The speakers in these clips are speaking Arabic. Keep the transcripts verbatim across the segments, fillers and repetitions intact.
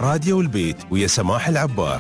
راديو البيت ويا سماح العبار.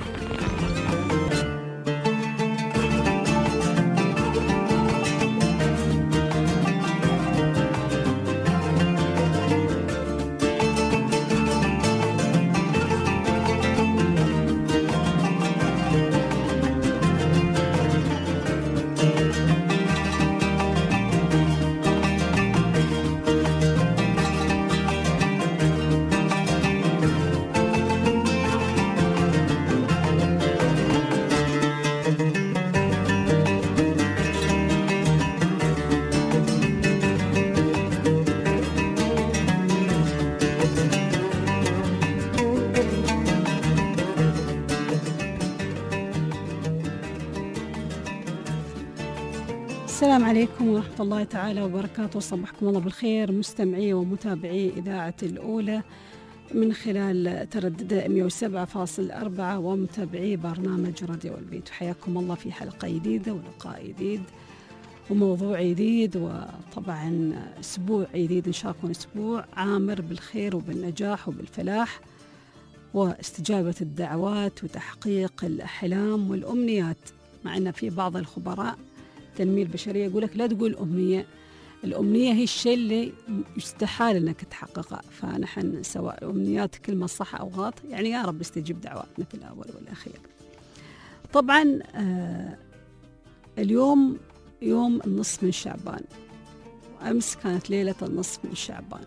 السلام عليكم ورحمة الله تعالى وبركاته. صبحكم الله بالخير مستمعي ومتابعي إذاعة الأولى من خلال تردد مئة وسبعة فاصلة أربعة ومتابعي برنامج راديو البيت. حياكم الله في حلقة جديدة ولقاء جديد وموضوع جديد، وطبعا أسبوع جديد إن شاء الله يكون أسبوع عامر بالخير وبالنجاح وبالفلاح واستجابة الدعوات وتحقيق الأحلام والأمنيات. مع أن في بعض الخبراء التنمية البشرية يقول لك لا تقول أمنية، الأمنية هي الشيء اللي يستحال أنك تحققه، فنحن سواء أمنيات كلمة صح أو غلط يعني يا رب استجيب دعواتنا في الأول والأخير. طبعا آه اليوم يوم النصف من شعبان، وأمس كانت ليلة النصف من شعبان.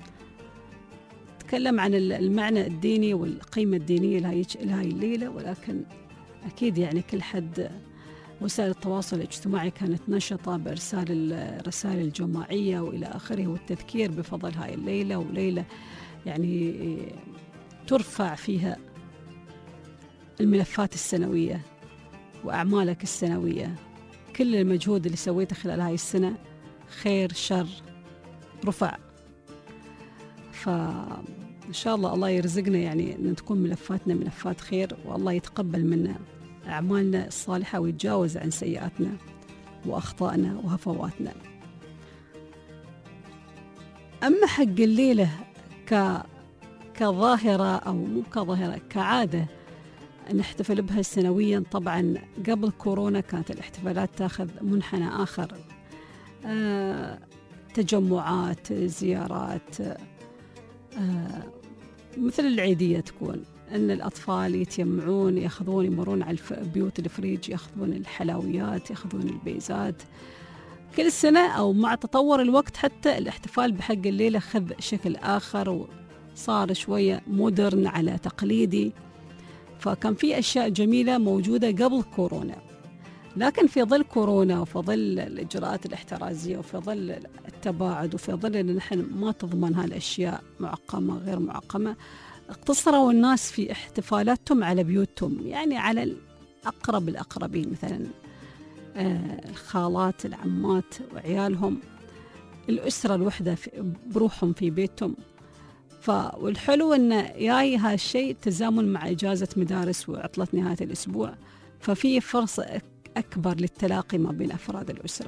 تكلم عن المعنى الديني والقيمة الدينية لهاي الليلة، ولكن أكيد يعني كل حد وسائل التواصل الاجتماعي كانت نشطة بإرسال الرسائل الجماعية وإلى آخره، والتذكير بفضل هاي الليلة، وليلة يعني ترفع فيها الملفات السنوية وأعمالك السنوية. كل المجهود اللي سويته خلال هاي السنة خير شر رفع، فإن شاء الله الله يرزقنا يعني أن تكون ملفاتنا ملفات خير، والله يتقبل منا أعمالنا الصالحة ويتجاوز عن سيئاتنا وأخطائنا وهفواتنا. أما حق الليلة ك... كظاهرة أو مو كظاهرة كعادة نحتفل بها سنويا. طبعا قبل كورونا كانت الاحتفالات تأخذ منحنى آخر، آه، تجمعات، زيارات، آه، مثل العيدية تكون أن الأطفال يتجمعون يأخذون يمرون على بيوت الفريج، يأخذون الحلويات، يأخذون البيزات. كل سنة أو مع تطور الوقت حتى الاحتفال بحق الليلة خذ شكل آخر وصار شوية مودرن على تقليدي. فكان في أشياء جميلة موجودة قبل كورونا، لكن في ظل كورونا وفي ظل الإجراءات الاحترازية وفي ظل التباعد وفي ظل أن نحن ما تضمن هالأشياء معقمة غير معقمة، اقتصروا الناس في احتفالاتهم على بيوتهم، يعني على الأقرب الأقربين، مثلا آه الخالات العمات وعيالهم، الأسرة الوحدة بروحهم في بيتهم. والحلو أن ياي هالشيء تزامن مع إجازة مدارس وعطلة نهاية الأسبوع، ففي فرصة أكبر للتلاقي ما بين أفراد الأسرة.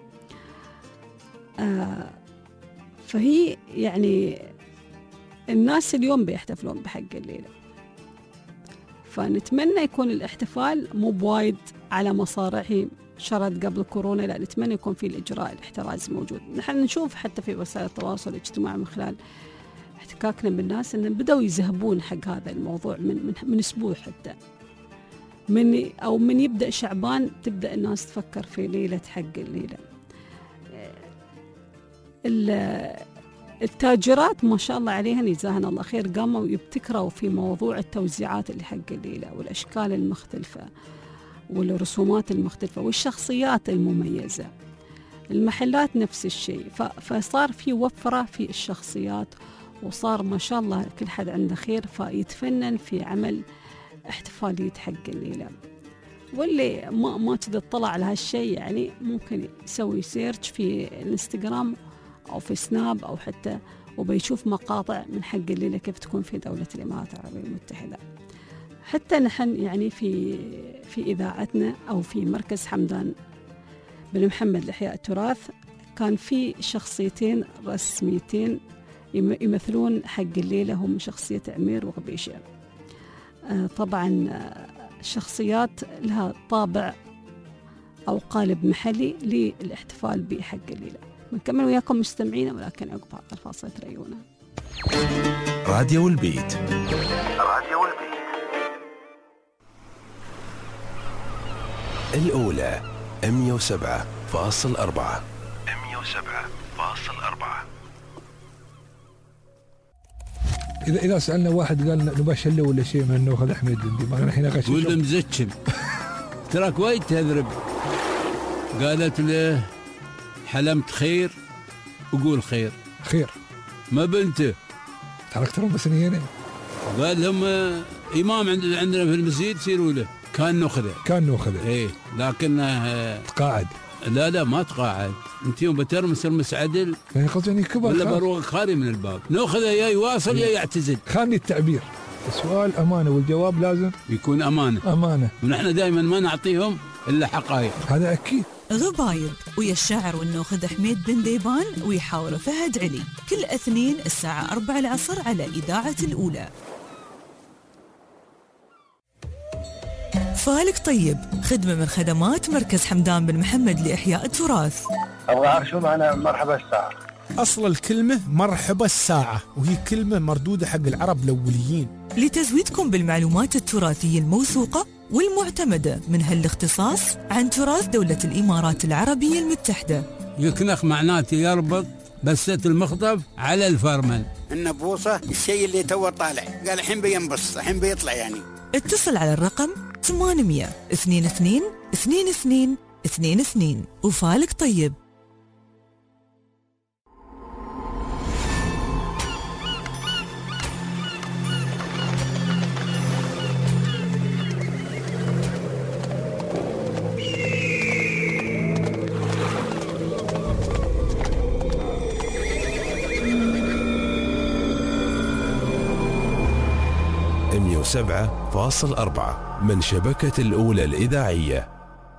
آه فهي يعني الناس اليوم بيحتفلون بحق الليلة، فنتمنى يكون الاحتفال مو بوايد على مصارعه شرد قبل كورونا، لا نتمنى يكون في الإجراء الاحترازي موجود. نحن نشوف حتى في وسائل التواصل الاجتماعي من خلال احتكاكنا بالناس أن بدأوا يذهبون حق هذا الموضوع من, من, من أسبوع، حتى من أو من يبدأ شعبان تبدأ الناس تفكر في ليلة حق الليلة. التاجرات ما شاء الله عليهن جزاهن الله خير قاموا يبتكروا في موضوع التوزيعات اللي حق الليلة والأشكال المختلفة والرسومات المختلفة والشخصيات المميزة. المحلات نفس الشيء، فصار في وفرة في الشخصيات، وصار ما شاء الله كل حد عنده خير فيتفنن في عمل احتفالية حق الليلة. واللي ما ما تطلع على هالشيء يعني ممكن يسوي سيرش في الانستغرام أو في سناب أو حتى وبيشوف مقاطع من حق الليلة كيف تكون في دولة الإمارات العربية المتحدة. حتى نحن يعني في في إذاعتنا أو في مركز حمدان بن محمد لإحياء التراث كان في شخصيتين رسميتين يمثلون حق الليلة، هم شخصية عمير وغبيشة. طبعا شخصيات لها طابع أو قالب محلي للاحتفال بحق الليلة. بنكمل وياكم مستمعين، ولكن عقب هذا الفاصل تريونا. راديو البيت. راديو البيت الأولى مية وسبعة فاصل أربعة. مية وسبعة فاصل أربعة. إذا إذا سألنا واحد قال نبغى شلة ولا شيء من إنه أخذ أحمد بندي، ما أنا الحين غش ولا مزكم تراك وايد تذرب. قالت له حلمت خير وقول خير. خير ما بنته ترك ترى بسنين. قال لهم إمام عندنا في المسجد سيروا له. كان نخذه كان نخذه إيه، لكنه تقاعد. لا لا ما تقاعد. انت يوم بترمس المس عدل يعني قصدي يعني كبر ولا بروق خاري من الباب. ناخذه يا يواصل يا يعتزل. خاني التعبير. السؤال أمانة والجواب لازم يكون أمانة. أمانة. ونحن دائما ما نعطيهم إلا حقائق. هذا أكيد. غبايب ويا الشاعر والناخذ حميد بن ديبان ويحاور فهد علي كل اثنين الساعة أربعة العصر على إذاعة الأولى. فالك طيب، خدمة من خدمات مركز حمدان بن محمد لإحياء التراث. أبغى أعرف شو معنى مرحبا الساعة. أصل الكلمة مرحبا الساعة، وهي كلمة مردودة حق العرب الأوليين. لتزويدكم بالمعلومات التراثية الموثوقة والمعتمدة من هالاختصاص عن تراث دولة الإمارات العربية المتحدة. يكنخ معناته يربط بسة المخطف على الفرمل. النبوصة الشيء اللي تو طالع، قال الحين بينبص الحين بيطلع يعني. اتصل على الرقم ثمانمية اثنين اثنين اثنين اثنين اثنين اثنين وفالك طيب. مية وسبعة فاصل أربعة من شبكة الأولى الإذاعية.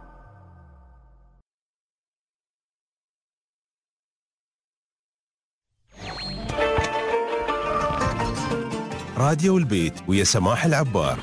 راديو البيت ويا سماح العبار.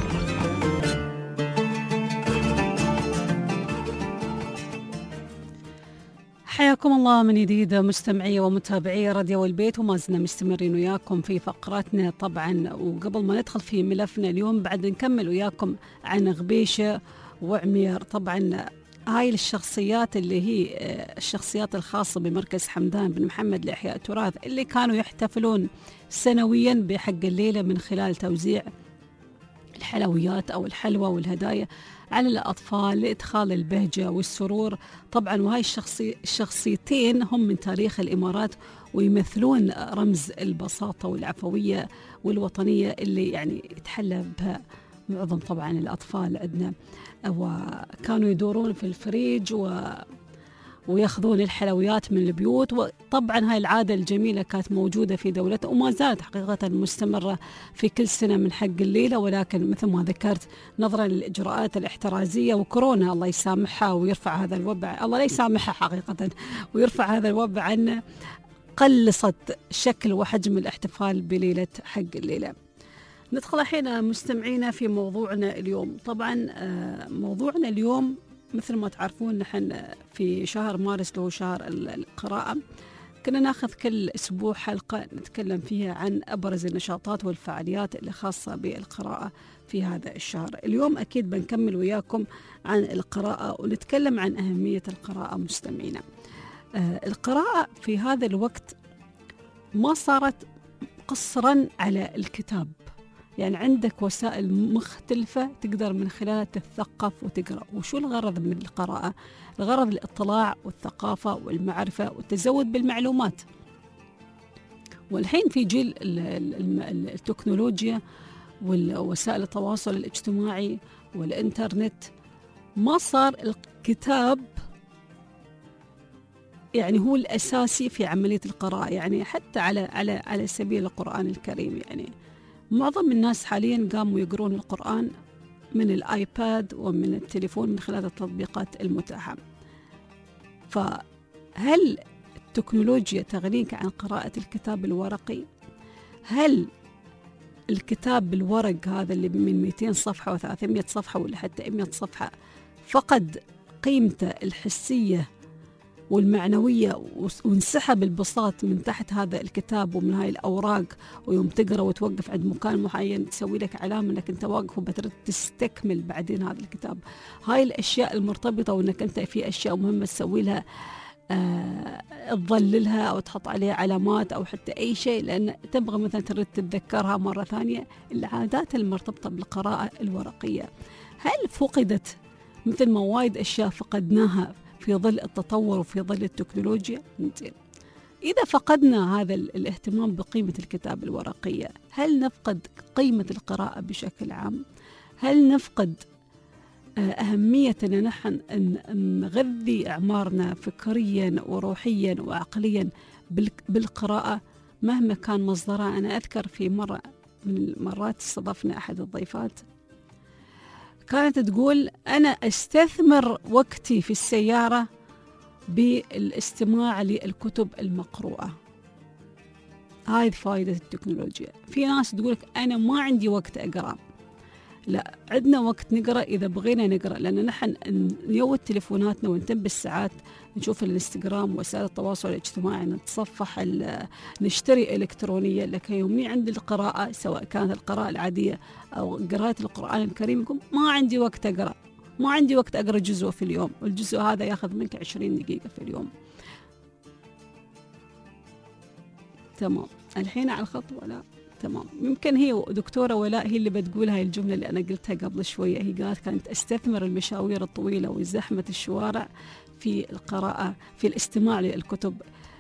حياكم الله من جديد مستمعي ومتابعي راديو البيت، وما زلنا مستمرين وياكم في فقراتنا طبعا. وقبل ما ندخل في ملفنا اليوم بعد نكمل وياكم عن غبيشة وعمير. طبعا هاي الشخصيات اللي هي الشخصيات الخاصة بمركز حمدان بن محمد لإحياء التراث اللي كانوا يحتفلون سنويا بحق الليلة من خلال توزيع الحلويات أو الحلوى والهدايا على الأطفال لإدخال البهجة والسرور. طبعا وهاي الشخصي الشخصيتين هم من تاريخ الإمارات ويمثلون رمز البساطة والعفوية والوطنية اللي يعني يتحلى بها معظم طبعا الأطفال عندنا، وكانوا يدورون في الفريج و وياخذون الحلويات من البيوت. وطبعا هاي العادة الجميلة كانت موجودة في دولتنا وما زالت حقيقة مستمرة في كل سنة من حق الليلة، ولكن مثل ما ذكرت نظرا للإجراءات الاحترازية وكورونا الله يسامحها ويرفع هذا الوبع، الله لا يسامحها حقيقة ويرفع هذا الوبع عنا، قلصت شكل وحجم الاحتفال بليلة حق الليلة. ندخل الحين مستمعينا في موضوعنا اليوم. طبعا موضوعنا اليوم مثل ما تعرفون نحن في شهر مارس اللي هو شهر القراءة، كنا ناخذ كل أسبوع حلقة نتكلم فيها عن أبرز النشاطات والفعاليات اللي خاصة بالقراءة في هذا الشهر. اليوم أكيد بنكمل وياكم عن القراءة ونتكلم عن أهمية القراءة مستمعينا. آه القراءة في هذا الوقت ما صارت قصرا على الكتاب، يعني عندك وسائل مختلفة تقدر من خلالها تتثقف وتقرأ. وشو الغرض من القراءة؟ الغرض الاطلاع والثقافة والمعرفة والتزود بالمعلومات. والحين في جيل التكنولوجيا والوسائل التواصل الاجتماعي والإنترنت ما صار الكتاب يعني هو الأساسي في عملية القراءة. يعني حتى على على على سبيل القرآن الكريم، يعني معظم الناس حاليا قاموا يقرون القرآن من الآيباد ومن التليفون من خلال التطبيقات المتاحة. فهل التكنولوجيا تغنيك عن قراءة الكتاب الورقي؟ هل الكتاب بالورق هذا اللي من مئتين صفحة وثلاثمئة صفحة ولا حتى مئة صفحة فقد قيمته الحسية والمعنوية وانسحب البساط من تحت هذا الكتاب ومن هاي الأوراق، ويوم تقرأ وتوقف عند مكان معين تسوي لك علامة أنك أنت واقف وبترد تستكمل بعدين هذا الكتاب. هاي الأشياء المرتبطة وأنك أنت في أشياء مهمة تسوي لها آه تظللها أو تحط عليها علامات أو حتى أي شيء، لأن تبغى مثلا ترد تتذكرها مرة ثانية. العادات المرتبطة بالقراءة الورقية هل فقدت مثل ما وايد أشياء فقدناها في ظل التطور وفي ظل التكنولوجيا؟ إذا فقدنا هذا الاهتمام بقيمة الكتاب الورقية هل نفقد قيمة القراءة بشكل عام؟ هل نفقد أهمية أن نحن نغذي أعمارنا فكريا وروحيا وعقليا بالقراءة مهما كان مصدرها؟ أنا أذكر في مرة من المرات استضفنا أحد الضيفات كانت تقول أنا أستثمر وقتي في السيارة بالاستماع للكتب المقروءة. هاي فائدة التكنولوجيا. في ناس تقولك أنا ما عندي وقت أقرأ. لا، عندنا وقت نقرأ إذا بغينا نقرأ، لأن نحن نيود تليفوناتنا ونتم بالساعات نشوف الانستغرام وسائل التواصل الاجتماعي، نتصفح، نشتري إلكترونيا. لكن يومي عند القراءة سواء كانت القراءة العادية أو قراءة القرآن الكريم يقول ما عندي وقت أقرأ، ما عندي وقت أقرأ جزء في اليوم، والجزء هذا ياخذ منك عشرين دقيقة في اليوم. تمام، الحين على الخط ولا؟ تمام. ممكن هي دكتورة ولاء هي اللي بتقول هاي الجملة اللي أنا قلتها قبل شوية. هي قالت كانت أستثمر المشاوير الطويلة وزحمة الشوارع في القراءة، في الاستماع للكتب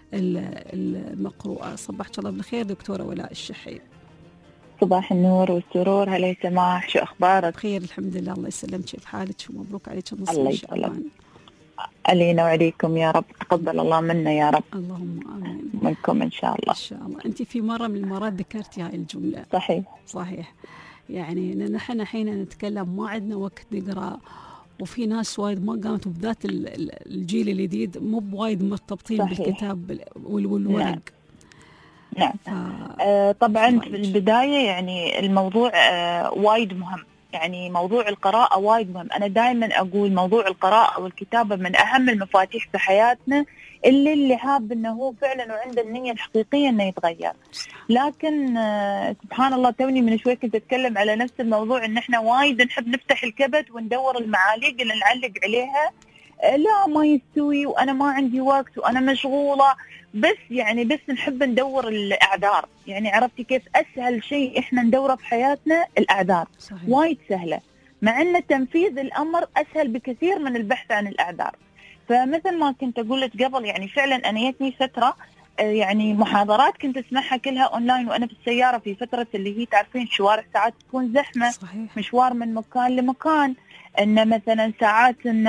المقروءة. صباحك الله بالخير دكتورة ولاء الشحي. صباح النور والسرور. هلا سماح، شو أخبارك؟ بخير الحمد لله، الله يسلمك. كيف حالك؟ ومبروك عليك النصر. الله يسلمك. علينا وعليكم يا رب، تقبل الله منا يا رب. اللهم آمين. منكم إن شاء الله. إن شاء الله. أنت في مرة من المرات ذكرتي هاي الجملة. صحيح صحيح. يعني نحن حين نتكلم ما عندنا وقت نقرأ، وفي ناس وايد ما قامت، وبذات الجيل الجديد مو بوايد مرتبطين صحيح. بالكتاب والورق. نعم, نعم. ف... آه طبعا في البداية يعني الموضوع آه وايد مهم، يعني موضوع القراءة وايد مهم. أنا دائما أقول موضوع القراءة والكتابة من أهم المفاتيح في حياتنا، اللي اللي حاب أنه هو فعلا وعنده النية الحقيقية أنه يتغير. لكن آه سبحان الله توني من شوي كنت أتكلم على نفس الموضوع، أن احنا وايد نحب نفتح الكبت وندور المعاليق اللي نعلق عليها آه لا ما يستوي وأنا ما عندي وقت وأنا مشغولة، بس يعني بس نحب ندور الأعذار. يعني عرفتي كيف أسهل شيء إحنا ندوره في حياتنا؟ الأعذار. صحيح. وايد سهلة، مع أن تنفيذ الأمر أسهل بكثير من البحث عن الأعذار. فمثل ما كنت أقول لك قبل، يعني فعلا أنا جتني فترة يعني محاضرات كنت أسمعها كلها أونلاين وأنا في السيارة، في فترة اللي هي تعرفين الشوارع ساعات تكون زحمة. صحيح. مشوار من مكان لمكان، أن مثلا ساعات أن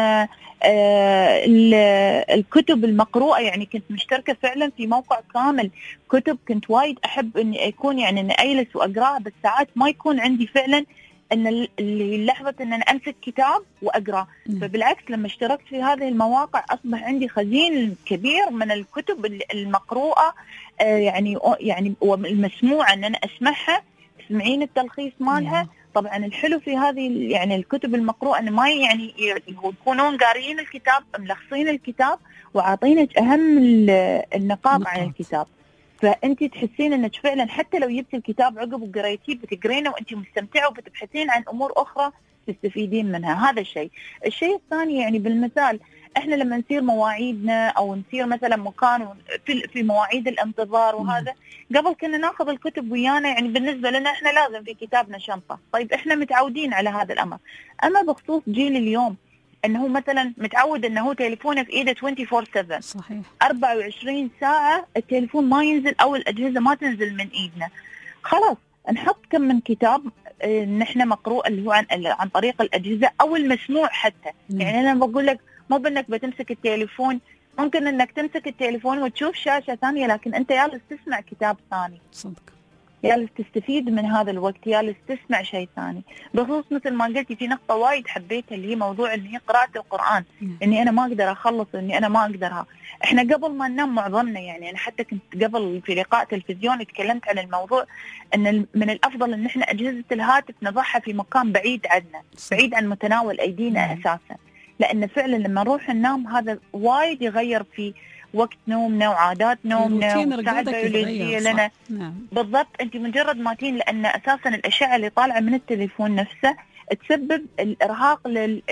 آه الكتب المقروءة، يعني كنت مشتركة فعلا في موقع كامل كتب كنت وايد أحب أن يكون يعني أن أجلس وأقرأ، بس ساعات ما يكون عندي فعلا أن اللي لحظة أن أنا أمسك كتاب وأقرأ. فبالعكس لما اشتركت في هذه المواقع أصبح عندي خزين كبير من الكتب المقروءة آه يعني يعني والمسموعة أن أنا أسمعها، تسمعين التلخيص مالها. طبعا الحلو في هذه يعني الكتب المقروءة أن ما يعني يكونون قاريين الكتاب، ملخصين الكتاب وعاطينك أهم النقاط عن الكتاب، فأنت تحسين أنك فعلا حتى لو جبت الكتاب عقب وقريتيه بتقرينه وأنت مستمتعة وبتبحثين عن أمور أخرى تستفيدين منها. هذا الشيء. الشيء الثاني يعني بالمثال، احنا لما نسير مواعيدنا او نسير مثلا مكان في في مواعيد الانتظار وهذا، قبل كنا ناخذ الكتب ويانا، يعني بالنسبه لنا احنا لازم في كتابنا شنطه. طيب احنا متعودين على هذا الامر. اما بخصوص جيل اليوم انه مثلا متعود انه هو تليفونه في ايده أربعة وعشرين سبعة. صحيح. أربعة وعشرين ساعه التليفون ما ينزل او الاجهزه ما تنزل من ايدنا. خلاص نحط كم من كتاب نحن مقروء اللي هو عن عن طريق الاجهزه او المسموع حتى. مم. يعني انا بقول لك مو بانك بتمسك التليفون، ممكن انك تمسك التليفون وتشوف شاشه ثانيه، لكن انت جالس تسمع كتاب ثاني. صدق. يا تستفيد من هذا الوقت، يا تسمع شيء ثاني. بخصوص مثل ما قلتي في نقطة وايد حبيتها اللي هي موضوع اللي هي قراءة القرآن، إني أنا ما أقدر أخلص، إني أنا ما أقدرها. إحنا قبل ما ننام معظمنا، يعني أنا حتى كنت قبل في لقاء تلفزيوني تكلمت عن الموضوع إن من الأفضل إن إحنا أجهزة الهاتف نضعها في مكان بعيد عنا، بعيد عن متناول أيدينا أساسا، لأن فعلا لما نروح ننام هذا وايد يغير في وقت نومنا وعادات نومنا وساعة بيولوجية لنا. نعم. بالضبط. أنت مجرد ما تين، لأن أساسا الأشعة اللي طالعة من التليفون نفسه تسبب الإرهاق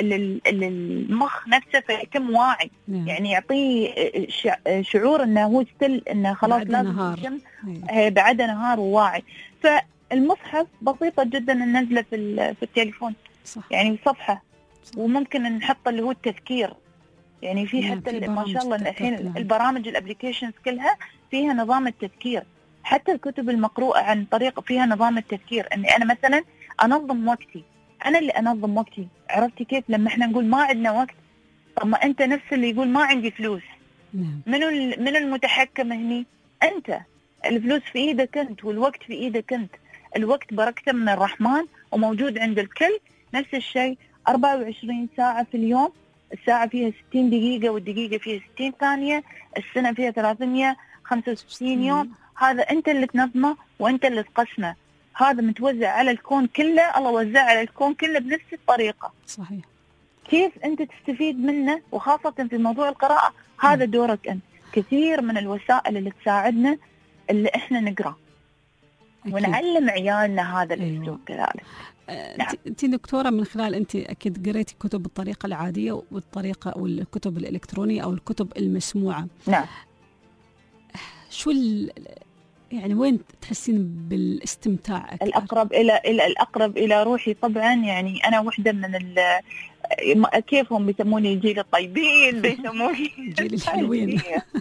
للمخ نفسه فيتم واعي. نعم. يعني يعطيه شعور أنه هو ستيل أنه خلاص لازم يتم بعد نهار وواعي. فالمصحف بسيطة جدا ننزله في في التليفون. صح. يعني صفحة. صح. وممكن نحط اللي هو التذكير، يعني في حتى ما شاء الله الحين البرامج الابليكيشنز كلها فيها نظام التذكير، حتى الكتب المقروءة عن طريق فيها نظام التذكير، اني انا مثلا انظم وقتي، انا اللي انظم وقتي. عرفتي كيف؟ لما احنا نقول ما عندنا وقت، طب ما انت نفس اللي يقول ما عندي فلوس. منو منو المتحكم هني؟ انت. الفلوس في ايدك انت والوقت في ايدك انت. الوقت بركته من الرحمن وموجود عند الكل. نفس الشيء أربعة وعشرين ساعة في اليوم، الساعة فيها ستين دقيقة والدقيقة فيها ستين ثانية، السنة فيها ثلاثمية وخمسة وستين يوم. هذا أنت اللي تنظمه وأنت اللي تقسمه. هذا متوزع على الكون كله، الله وزع على الكون كله بنفس الطريقة. صحيح. كيف أنت تستفيد منه؟ وخاصة في موضوع القراءة هذا دورك أنت. كثير من الوسائل اللي تساعدنا اللي إحنا نقرأ ونعلم عيالنا هذا الأسلوب. أيوة. كذلك. نعم. أنت دكتورة من خلال أنت أكيد قريتي كتب بالطريقة العادية والطريقة والكتب الإلكترونية أو الكتب المسموعة. نعم. شو يعني وين تحسين بالاستمتاع أكثر؟ الأقرب إلى إلى الأقرب إلى روحي طبعا. يعني أنا واحدة من ال كيف هم بيسموني الجيل الطيبين، بيسموني الجيل الحلوين.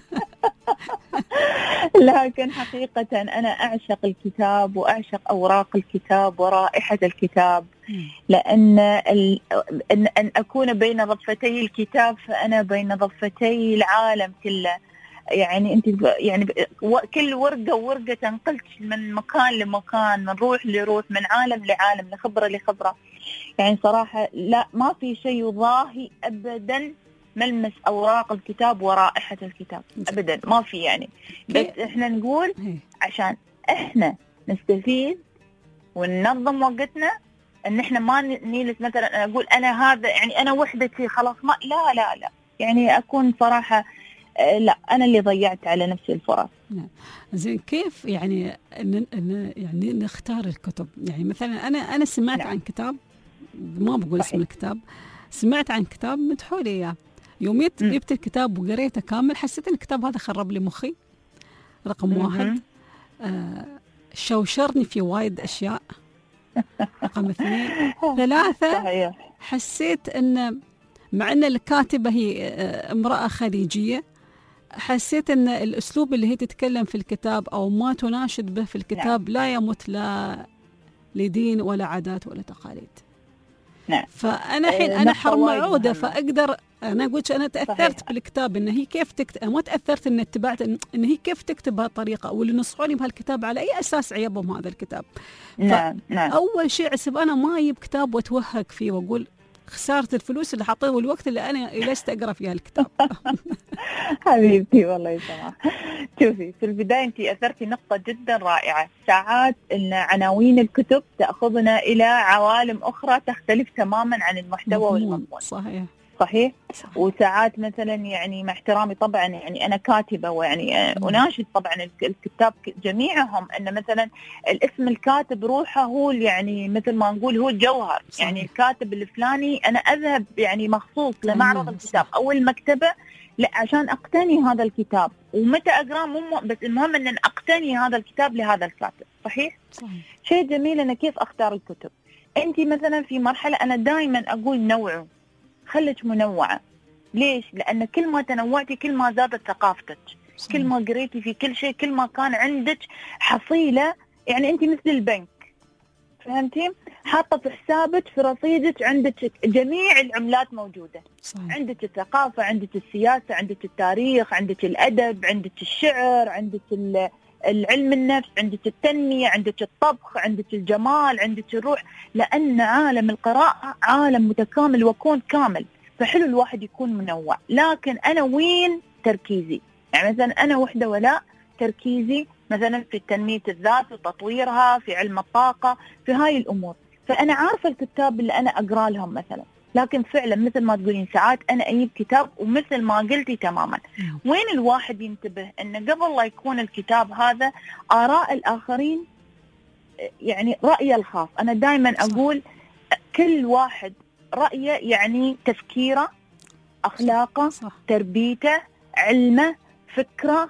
لكن حقيقة أنا أعشق الكتاب وأعشق أوراق الكتاب ورائحة الكتاب، لأن ال... أن... أن أكون بين ضفتي الكتاب فأنا بين ضفتي العالم كله. يعني أنت يعني كل ورقة ورقة تنقلت من مكان لمكان، من روح لروح، من عالم لعالم، لخبرة لخبرة. يعني صراحة لا، ما في شيء يضاهي أبدا ملمس أوراق الكتاب ورائحة الكتاب أبدا، ما في. يعني بس إحنا نقول عشان إحنا نستفيد وننظم وقتنا، إن إحنا ما نيلس مثلا أقول أنا هذا يعني أنا وحدتي خلاص ما لا لا لا يعني أكون صراحة لا أنا اللي ضيعت على نفسي الفرص. نعم. زين كيف يعني ن... ن... يعني نختار الكتب؟ يعني مثلا أنا أنا سمعت نعم. عن كتاب، ما بقول صحيح. اسم الكتاب، سمعت عن كتاب مدحوا لي إياه، يوم جبت الكتاب وقريته كامل حسيت إن الكتاب هذا خرب لي مخي. رقم م- واحد آه شوشرني في وايد أشياء. رقم اثنين ثلاثة صحيح. حسيت إن مع أن الكاتبة هي امرأة خليجية، حسيت أن الأسلوب اللي هي تتكلم في الكتاب أو ما تناشد به في الكتاب نعم. لا يمت لا لدين ولا عادات ولا تقاليد. نعم. فأنا الحين أنا حرمعودة فأقدر أنا قلت أنا تأثرت صحيح. بالكتاب إن هي كيف تكتب، ما تأثرت إن اتبعت إن هي كيف تكتب بهالطريقة، واللي نصحوني بهالكتاب على أي أساس عيبهم هذا الكتاب. نعم. نعم. أول شيء عسب أنا ما أجيب كتاب وأتوهق فيه وأقول خسارة الفلوس اللي حطيه والوقت اللي أنا جلست أقرأ فيها الكتاب. حبيبتي والله يسمح. شوفي في البداية أنت أثرتي نقطة جدا رائعة. ساعات إن عناوين الكتب تأخذنا إلى عوالم أخرى تختلف تماما عن المحتوى والمضمون. صحيح. صحيح. صحيح. وساعات مثلا يعني مع احترامي طبعا يعني أنا كاتبة ويعني أناشد طبعا الكتاب جميعهم أن مثلا الاسم الكاتب روحه هو يعني مثل ما نقول هو الجوهر. صحيح. يعني الكاتب الفلاني أنا أذهب يعني مخصوص لمعرض الكتاب أو المكتبة لا عشان أقتني هذا الكتاب، ومتى أقرأ مو بس المهم أن أقتني هذا الكتاب لهذا الكاتب. صحيح؟ صحيح. شيء جميل أنا كيف أختار الكتب. أنت مثلا في مرحلة أنا دائما أقول نوعوا، خليك منوعة. ليش؟ لأن كل ما تنوعتي كل ما زادت ثقافتك. صحيح. كل ما قريتي في كل شيء كل ما كان عندك حصيلة. يعني أنت مثل البنك، فهمتي؟ حاطة في حسابك في رصيدك عندك جميع العملات موجودة. صحيح. عندك الثقافة، عندك السياسة، عندك التاريخ، عندك الأدب، عندك الشعر، عندك العلم النفس، عندك التنمية، عندك الطبخ، عندك الجمال، عندك الروح، لأن عالم القراءة عالم متكامل وكون كامل، فحلو الواحد يكون منوع. لكن أنا وين تركيزي؟ يعني مثلا أنا وحدة ولا تركيزي مثلا في تنمية الذات وتطويرها، في علم الطاقة، في هاي الأمور، فأنا عارفة الكتاب اللي أنا أقرأ لهم مثلا. لكن فعلا مثل ما تقولين ساعات أنا أجيب كتاب ومثل ما قلتي تماما، وين الواحد ينتبه أنه قبل لا يكون الكتاب هذا آراء الآخرين، يعني رأيه الخاص. أنا دائما أقول كل واحد رأيه يعني تفكيره، أخلاقه، صح. تربيته، علمه، فكره،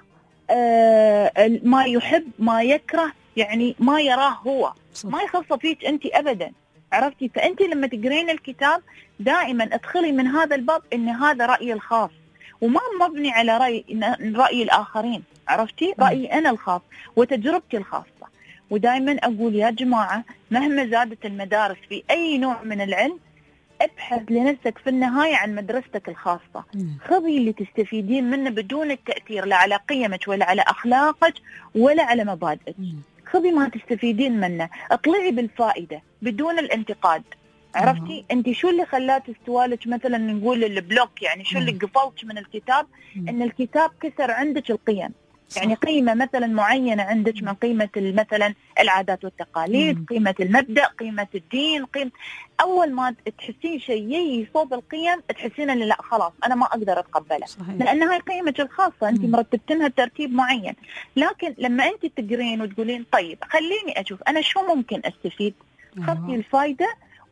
آه، ما يحب ما يكره، يعني ما يراه هو، صح. ما يخص فيك أنت أبدا، عرفتي؟ فأنت لما تقرين الكتاب دائما ادخلي من هذا الباب إن هذا رأيي الخاص وما مبني على رأي رأي الآخرين، عرفتي؟ رأيي أنا الخاص وتجربتي الخاصة. ودائما أقول يا جماعة مهما زادت المدارس في أي نوع من العلم، ابحث لنفسك في النهاية عن مدرستك الخاصة، خذي اللي تستفيدين منه بدون التأثير لا على قيمك ولا على أخلاقك ولا على مبادئك، خذي ما تستفيدين منه، اطلعي بالفائدة بدون الانتقاد، عرفتي؟ انت شو اللي خلاك استوالك مثلا نقول البلوك، يعني شو اللي قفلت من الكتاب؟ ان الكتاب كسر عندك القيم، يعني قيمة مثلا معينة عندك من قيمة مثلا العادات والتقاليد، مم. قيمة المبدأ، قيمة الدين، قيمة أول ما تحسين شيء يصوب القيم تحسين أن لا خلاص أنا ما أقدر أتقبله، لأن هاي قيمة الخاصة أنت مرتبتنها بترتيب معين. لكن لما أنت تقرين وتقولين طيب خليني أشوف أنا شو ممكن أستفيد، خذي الفايدة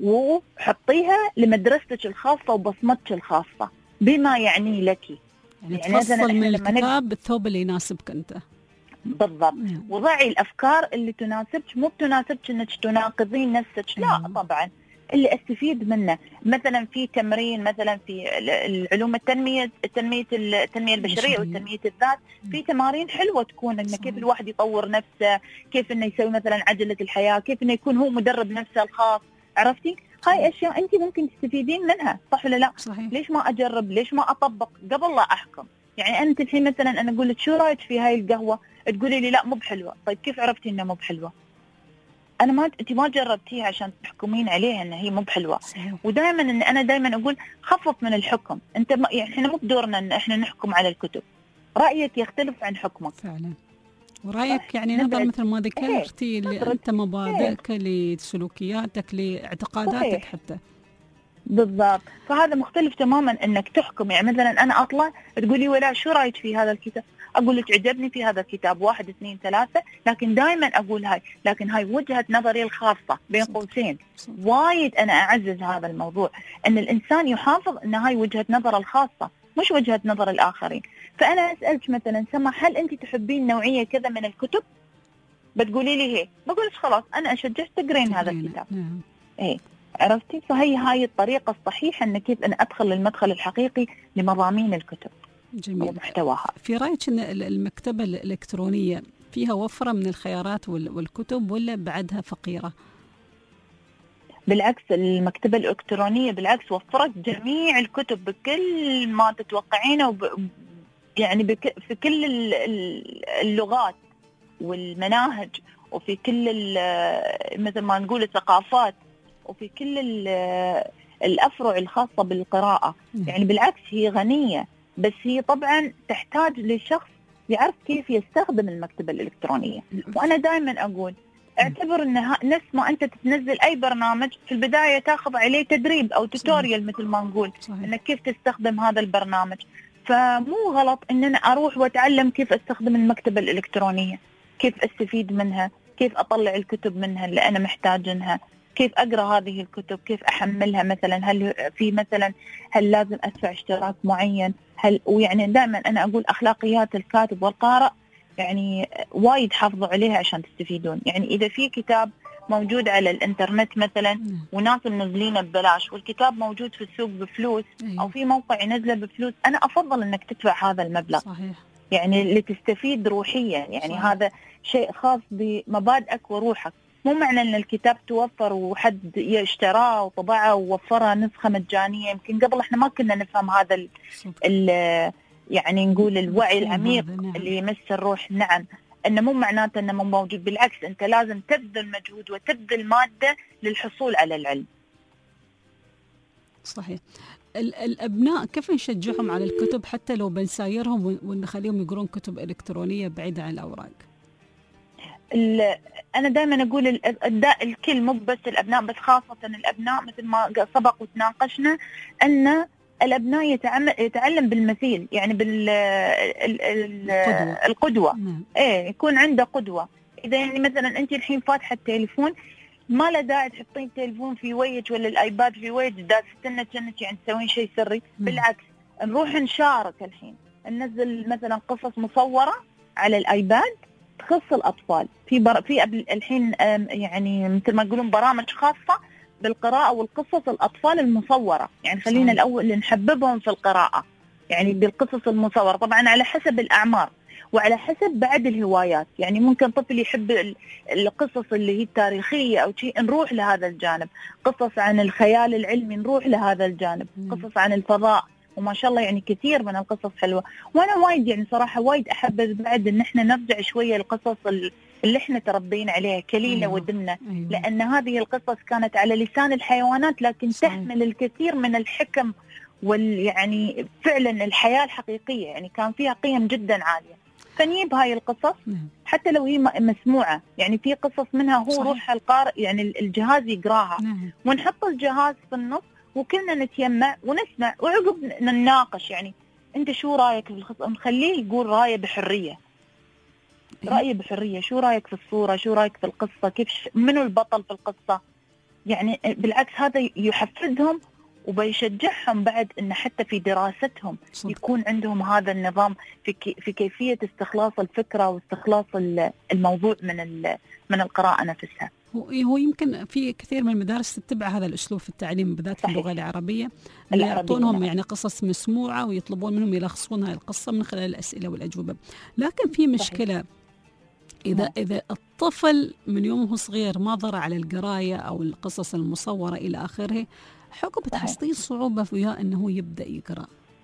وحطيها لمدرستك الخاصة وبصمتك الخاصة بما يعني لك، يعني, يعني تفصل من الكتاب بالثوب اللي يناسبك أنت بالضبط. مم. وضعي الأفكار اللي تناسبك، مو بتناسبك أنك تناقضين نفسك، لا مم. طبعا اللي أستفيد منه. مثلا في تمرين مثلا في العلوم التنمية التنمية التنمية البشرية والتنمية الذات، في تمارين حلوة تكون إنه كيف الواحد يطور نفسه، كيف إنه يسوي مثلا عجلة الحياة، كيف إنه يكون هو مدرب نفسه الخاص، عرفتي؟ هاي أشياء أنت ممكن تستفيدين منها، صح ولا لا؟ صحيح. ليش ما أجرب؟ ليش ما أطبق قبل لا أحكم؟ يعني أنت الحين مثلا أنا أقول لك شو رأيك في هاي القهوة؟ تقولي لي لا مو بحلوة. طيب كيف عرفتي إنها مو بحلوة؟ أنا ما أنت ما جربتيها عشان تحكمين عليها إن هي مو بحلوة. ودائما إن أنا دائما أقول خفف من الحكم. أنت ما يعني إحنا مو بدورنا إن إحنا نحكم على الكتب. رأيك يختلف عن حكمك. فعلا. ورأيك يعني نظر مثل ما ذكرتي أنت مبادئك لسلوكياتك لاعتقاداتك حتى. بالضبط. فهذا مختلف تماما انك تحكم. يعني مثلا انا اطلع تقولي ولا شو رايك في هذا الكتاب، اقول لك عجبني في هذا الكتاب واحد اثنين ثلاثة، لكن دائما اقول هاي، لكن هاي وجهة نظري الخاصة بين قوسين. وايد انا اعزز هذا الموضوع ان الانسان يحافظ ان هاي وجهة نظر الخاصة مش وجهة نظر الاخرين. فانا اسالك مثلا سما هل انت تحبين نوعية كذا من الكتب؟ بتقولي لي هي، بقول لك خلاص انا اشجعك تقرين هذا الكتاب. ايه عرفتي؟ فهي هاي الطريقة الصحيحة ان كيف انا ادخل للمدخل الحقيقي لمضامين الكتب. جميل. ومحتواها. في رأيك ان المكتبة الإلكترونية فيها وفرة من الخيارات والكتب ولا بعدها فقيرة؟ بالعكس، المكتبة الإلكترونية بالعكس وفرت جميع الكتب بكل ما تتوقعينه وب... يعني بك... في كل اللغات والمناهج وفي كل مثل ما نقول الثقافات وفي كل الأفرع الخاصة بالقراءة. يعني بالعكس هي غنية، بس هي طبعا تحتاج لشخص يعرف كيف يستخدم المكتبة الإلكترونية. وأنا دائما أقول اعتبر أنها نفس ما أنت تنزل أي برنامج في البداية تاخذ عليه تدريب أو توتوريال مثل ما نقول أنك كيف تستخدم هذا البرنامج. فمو غلط أن أنا أروح وأتعلم كيف أستخدم المكتبة الإلكترونية، كيف أستفيد منها، كيف أطلع الكتب منها اللي أنا محتاجنها، كيف أقرأ هذه الكتب، كيف أحملها مثلا، هل في مثلا هل لازم أدفع اشتراك معين، هل ويعني دائما أنا أقول أخلاقيات الكاتب والقارئ يعني وايد حافظوا عليها عشان تستفيدون. يعني إذا في كتاب موجود على الإنترنت مثلا وناس منزلينه ببلاش والكتاب موجود في السوق بفلوس أو في موقع ينزله بفلوس، أنا أفضل أنك تدفع هذا المبلغ. صحيح. يعني لتستفيد روحيا. يعني صحيح. هذا شيء خاص بمبادئك وروحك. مو معنى ان الكتاب توفر وحد اشتراه وطبعه ووفرها نسخة مجانية. يمكن قبل احنا ما كنا نفهم هذا ال ال يعني نقول الوعي العميق اللي يمس الروح. نعم أنه مو معناته أنه مو موجود، بالعكس أنت لازم تبذل مجهود وتبذل مادة للحصول على العلم. صحيح. الأبناء كيف نشجعهم على الكتب حتى لو بنسايرهم ونخليهم يقرون كتب إلكترونية بعيدة عن الأوراق؟ أنا دائما أقول الكل، مو بس الأبناء، بس خاصة الأبناء مثل ما سبق وتناقشنا أن الأبناء يتعلم بالمثيل، يعني بالقدوة. إيه، يكون عنده قدوة. إذا يعني مثلا أنت الحين فاتحة التليفون، ما له داعي تحطين التليفون في وجهك ولا الآيباد في وجهك داستنى كأنك يعني تسوين شيء سري. بالعكس، نروح نشارك الحين، ننزل مثلا قصص مصورة على الآيباد تخص الأطفال. في بر... في الحين يعني مثل ما يقولون برامج خاصة بالقراءة والقصص الأطفال المصورة، يعني خلينا الأول نحببهم في القراءة يعني بالقصص المصورة، طبعا على حسب الأعمار وعلى حسب بعد الهوايات. يعني ممكن طفل يحب القصص اللي هي التاريخية أو شيء، نروح لهذا الجانب. قصص عن الخيال العلمي نروح لهذا الجانب. قصص عن الفضاء، وما شاء الله يعني كثير من القصص حلوة. وأنا وايد يعني صراحة وايد أحب بعد إن إحنا نرجع شوية القصص اللي إحنا تربينا عليها كليلة أيوة. ودمنا أيوة. لأن هذه القصص كانت على لسان الحيوانات، لكن صحيح. تحمل الكثير من الحكم ويعني فعلا الحياة الحقيقية، يعني كان فيها قيم جدا عالية. فنجيب هاي القصص حتى لو هي مسموعة، يعني في قصص منها هو صحيح. روح القارئ يعني الجهاز يقراها نعم. ونحط الجهاز في النص وكلنا نتيمع ونسمع، وعقب نناقش يعني أنت شو رأيك في القصة، نخليه يقول رأيه بحرية، رأيه بحرية. شو رأيك في الصورة، شو رأيك في القصة، كيف ش... منو البطل في القصة. يعني بالعكس هذا يحفزهم وبيشجعهم بعد إن حتى في دراستهم صدق. يكون عندهم هذا النظام في كي في كيفية استخلاص الفكرة واستخلاص الموضوع من من القراءة نفسها. هو يمكن في كثير من المدارس تتبع هذا الأسلوب في التعليم بالذات في اللغة العربية، اللي يعطونهم نعم. يعني قصص مسموعة ويطلبون منهم يلخصون هاي القصة من خلال الأسئلة والأجوبة. لكن في مشكلة صحيح. إذا نعم. إذا الطفل من يومه صغير ما ضر على القراية أو القصص المصورة إلى آخره، حقب تحصيل صعوبة فيها أنه يبدأ يقرأ.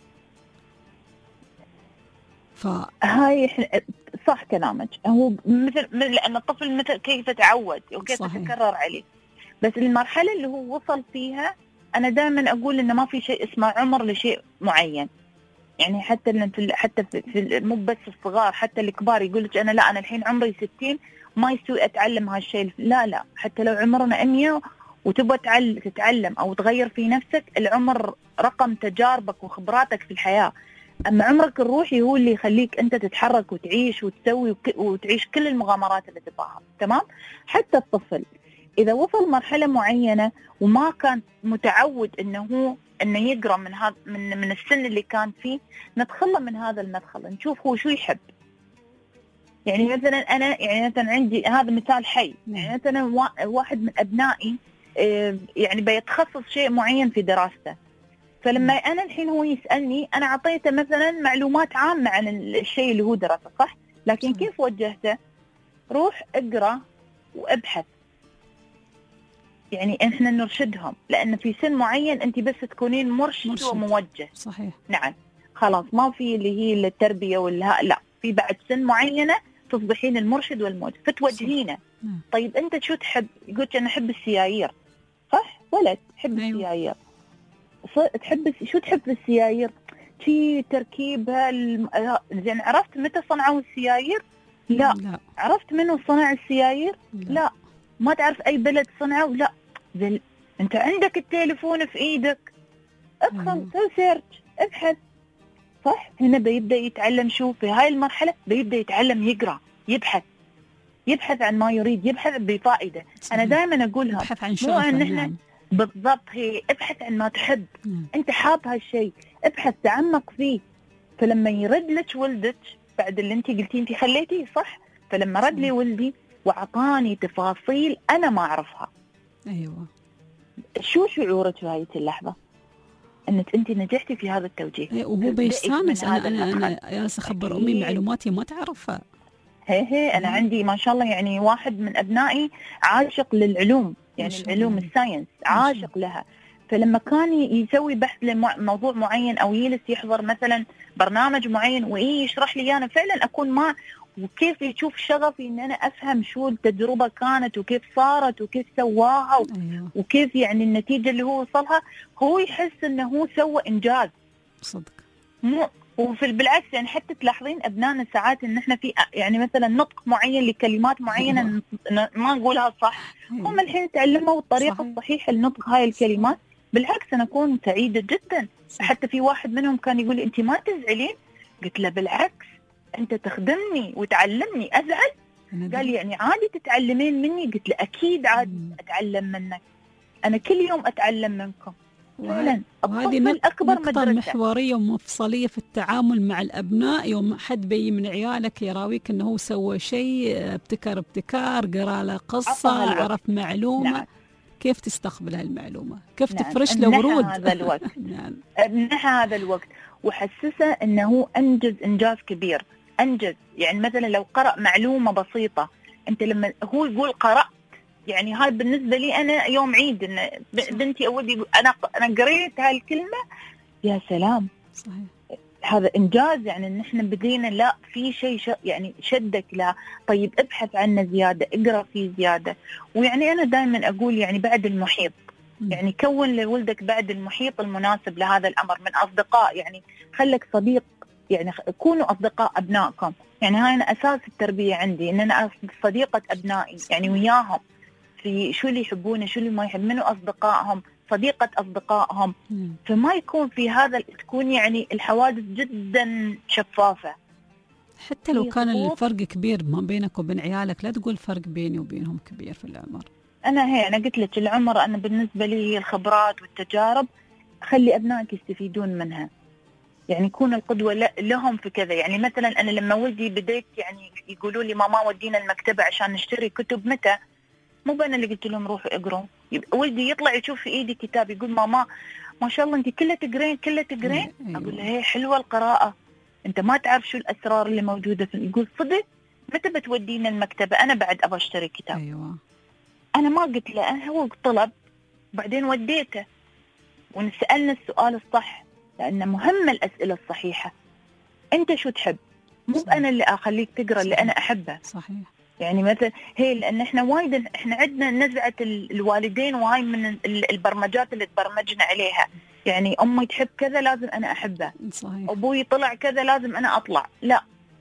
ف... هاي صح كلامك، هو مثل لأن الطفل مثل كيف تعود وكيف تتكرر عليه. بس المرحلة اللي هو وصل فيها أنا دائما أقول إنه ما في شيء اسمه عمر لشيء معين. يعني حتى حتى في مو بس الصغار، حتى الكبار يقول لك أنا لا أنا الحين عمري ستين ما يسوي أتعلم هالشيء. لا لا، حتى لو عمرنا مية وتبغى تتعلم أو تغير في نفسك، العمر رقم تجاربك وخبراتك في الحياة. أما عمرك الروحي هو اللي يخليك أنت تتحرك وتعيش وتسوي وتعيش كل المغامرات اللي تبغاها. تمام؟ حتى الطفل إذا وصل مرحلة معينة وما كان متعود إنه هو إنه يقرأ من هذا من من السن اللي كان فيه، ندخله من هذا المدخل نشوف هو شو يحب. يعني مثلا أنا يعني مثلا عندي هذا مثال حي، يعني مثلا واحد من أبنائي يعني بيتخصص شيء معين في دراسته، فلما أنا الحين هو يسألني أنا عطيته مثلا معلومات عامة عن الشيء اللي هو درسه صح، لكن كيف وجهته؟ روح اقرأ وابحث. يعني احنا نرشدهم، لأن في سن معين أنت بس تكونين مرشد, مرشد. وموجه. صحيح. نعم خلاص، ما في اللي هي التربية ولا لا، في بعد سن معينة تصبحين المرشد والموجه فتوجهينه. طيب أنت شو تحب؟ يقولك أنا أحب السيايير صح؟ ولد تحب أيوه. السيايير، تحب شو تحب في السيايير؟ شي تركيبها الم... زين عرفت متى صنعوا السيايير؟ لا. لا. عرفت منو صنع السيايير؟ لا. لا. ما تعرف أي بلد صنعوا؟ لا. زين أنت عندك التليفون في إيدك، ادخل سوي سيرش ابحث صح؟ هنا بيبدأ يتعلم. شو في هاي المرحلة بيبدأ يتعلم يقرأ، يبحث يبحث عن ما يريد، يبحث بفائدة. أنا دائما أقولها ابحث عن شغف. نحن بالضبط، هي ابحث عن ما تحب. مم. انت حاب هالشيء ابحث تعمق فيه. فلما يرد لك ولدك بعد اللي انت قلتي انت خليتيه صح، فلما رد لي ولدي وعطاني تفاصيل انا ما اعرفها، ايوه شو شعورك في هاي اللحظه انك انت نجحتي في هذا التوجيه؟ ايه وهو بيستانس. انا انا انا جالسه اخبر امي معلوماتي ما تعرفها. هي هي انا عندي ما شاء الله يعني واحد من ابنائي عاشق للعلوم، يعني العلوم الساينس عاشق لها. فلما كان يسوي بحث لموضوع معين او يجلس يحضر مثلا برنامج معين ويشرح لي انا فعلا اكون ما وكيف يشوف شغفي ان انا افهم شو التجربه كانت وكيف صارت وكيف سواها و... أيوة. وكيف يعني النتيجه اللي هو وصلها، هو يحس انه هو سوى انجاز صدق. مو وفي بالعكس يعني حتى تلاحظين ابنائنا ساعات ان احنا في يعني مثلا نطق معين لكلمات معينه ن... ما نقولها صح، هم الحين تعلموا الطريقه صحيح. الصحيحه لنطق هاي الكلمات. بالعكس انا اكون سعيده جدا. صح. حتى في واحد منهم كان يقول انت ما تزعلين؟ قلت له بالعكس انت تخدمني وتعلمني ازعل؟ قال يعني عادي تتعلمين مني؟ قلت له اكيد عادي اتعلم منك، انا كل يوم اتعلم منكم. فعلا وهذه نقطة محورية ومفصلية في التعامل مع الأبناء. يوم حد بي من عيالك يراويك أنه هو سوى شيء، ابتكر ابتكار، قرأ له قصة، عرف معلومة، نعم. كيف تستقبل هالمعلومة؟ كيف نعم. تفرش له ورود هذا الوقت نعم. ابنها هذا الوقت وحسسه أنه أنجز إنجاز كبير. أنجز يعني مثلا لو قرأ معلومة بسيطة، أنت لما هو يقول قرأت، يعني هاي بالنسبة لي أنا يوم عيد إن بنتي أودي أنا أنا قريت هاي الكلمة، يا سلام صحيح. هذا إنجاز يعني إن إحنا بدينا لا في شيء ش... يعني شدك لا طيب ابحث عنه زيادة، اقرأ فيه زيادة. ويعني أنا دائما أقول يعني بعد المحيط م. يعني كون لولدك بعد المحيط المناسب لهذا الأمر من أصدقاء، يعني خلك صديق، يعني كونوا أصدقاء أبنائكم. يعني هاي أنا أساس التربية عندي إن أنا صديقة أبنائي، يعني وياهم في شو اللي يحبونه شو اللي ما يحب، منو أصدقائهم، صديقة أصدقائهم. مم. فما يكون في هذا، تكون يعني الحوادث جدا شفافة. حتى لو كان الفرق كبير ما بينك وبين عيالك، لا تقول فرق بيني وبينهم كبير في العمر. أنا هي أنا قلت لك العمر أنا بالنسبة لي الخبرات والتجارب خلي أبنائك يستفيدون منها، يعني يكون القدوة لهم في كذا. يعني مثلا أنا لما ولدي بديت يعني يقولوا لي ماما ودينا المكتبة عشان نشتري كتب، متى؟ مو أنا اللي قلت لهم روحوا اقروا. ولدي يطلع يشوف في ايدي كتاب يقول ماما ما شاء الله انت كلها تقرين كلها تقرين. أيوة. اقول له هي حلوه القراءه، انت ما تعرف شو الاسرار اللي موجوده في. يقول صدق متى بتودينا المكتبه؟ انا بعد ابغى اشتري كتاب. أيوة. انا ما قلت له، انا هو طلب وبعدين وديته ونسالنا السؤال الصح، لان مهمه الاسئله الصحيحه. انت شو تحب؟ مو انا اللي اخليك تقرا اللي انا احبه. صحيح. يعني مثلا هي لان احنا وايد احنا عندنا نزعه الوالدين، وهاي من البرمجات اللي تبرمجنا عليها. يعني امي تحب كذا لازم انا احبه، صحيح. ابوي طلع كذا لازم انا اطلع. لا،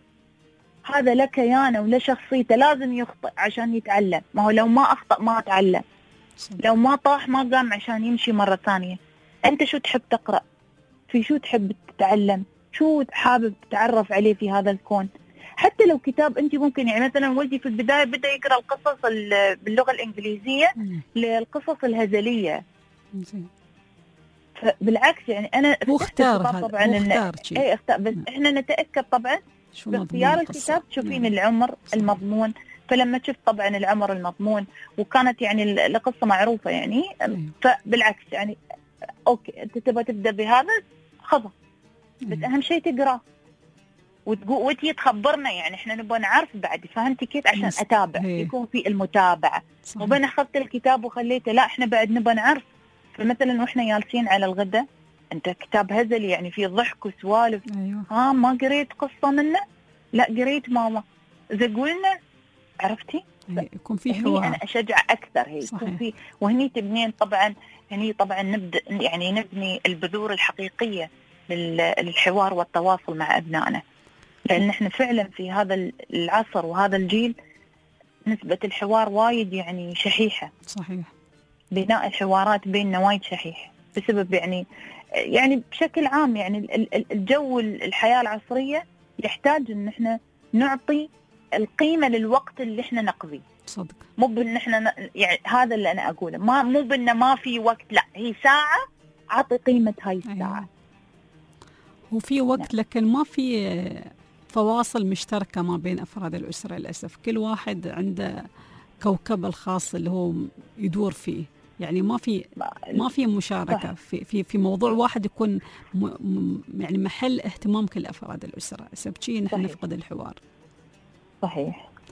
هذا له كيانه وله شخصيته، لازم يخطئ عشان يتعلم. ما هو لو ما اخطأ ما اتعلم، صحيح. لو ما طاح ما قام عشان يمشي مره ثانيه. انت شو تحب تقرا؟ في شو تحب تتعلم؟ شو حابب تتعرف عليه في هذا الكون؟ حتى لو كتاب انت ممكن، يعني مثلا ولدي في البدايه بدا يقرا القصص باللغه الانجليزيه للقصص الهزليه. فبالعكس يعني انا هو اختار طبعا هو اختار شيء اي اختار، بس احنا نتاكد طبعا باختيار الكتاب تشوفين العمر المضمون. فلما شفت طبعا العمر المضمون وكانت يعني القصه معروفه يعني، فبالعكس يعني اوكي انت تبغى تبدا بهذا خذه، بس اهم شيء تقرا وتقول وتي تخبرنا. يعني احنا نبغى نعرف بعد، فهمتي كيف؟ عشان اتابع، يكون في المتابعه. وبين اخذت الكتاب وخليته، لا احنا بعد نبغى نعرف. فمثلا واحنا جالسين على الغداء، انت كتاب هزلي يعني فيه ضحك وسوالف. أيوة. ها ما قريت قصه منه؟ لا قريت ماما، زقولنا، عرفتي؟ يكون في حوار. انا اشجع اكثر، هي يكون في، وهني تبنين طبعا، هني طبعا نبدا يعني نبني البذور الحقيقيه للحوار والتواصل مع ابنائنا. لأن احنا فعلا في هذا العصر وهذا الجيل نسبة الحوار وايد يعني شحيحة. صحيح. بناء الحوارات بيننا وايد شحيح بسبب يعني يعني بشكل عام يعني الجو الحياة العصرية يحتاج ان احنا نعطي القيمة للوقت اللي احنا نقضيه. صدق. مو بان احنا يعني هذا اللي انا اقوله، ما مو بان ما في وقت، لا هي ساعة اعطي قيمة هاي الساعة. أيوة. وفي وقت لا. لكن ما في فواصل مشتركة ما بين أفراد الأسرة للأسف. كل واحد عنده كوكب الخاص اللي هو يدور فيه، يعني ما في ما في مشاركة في في في موضوع واحد يكون م يعني محل اهتمام كل أفراد الأسرة. سبتشي نحن نفقد الحوار. صحيح.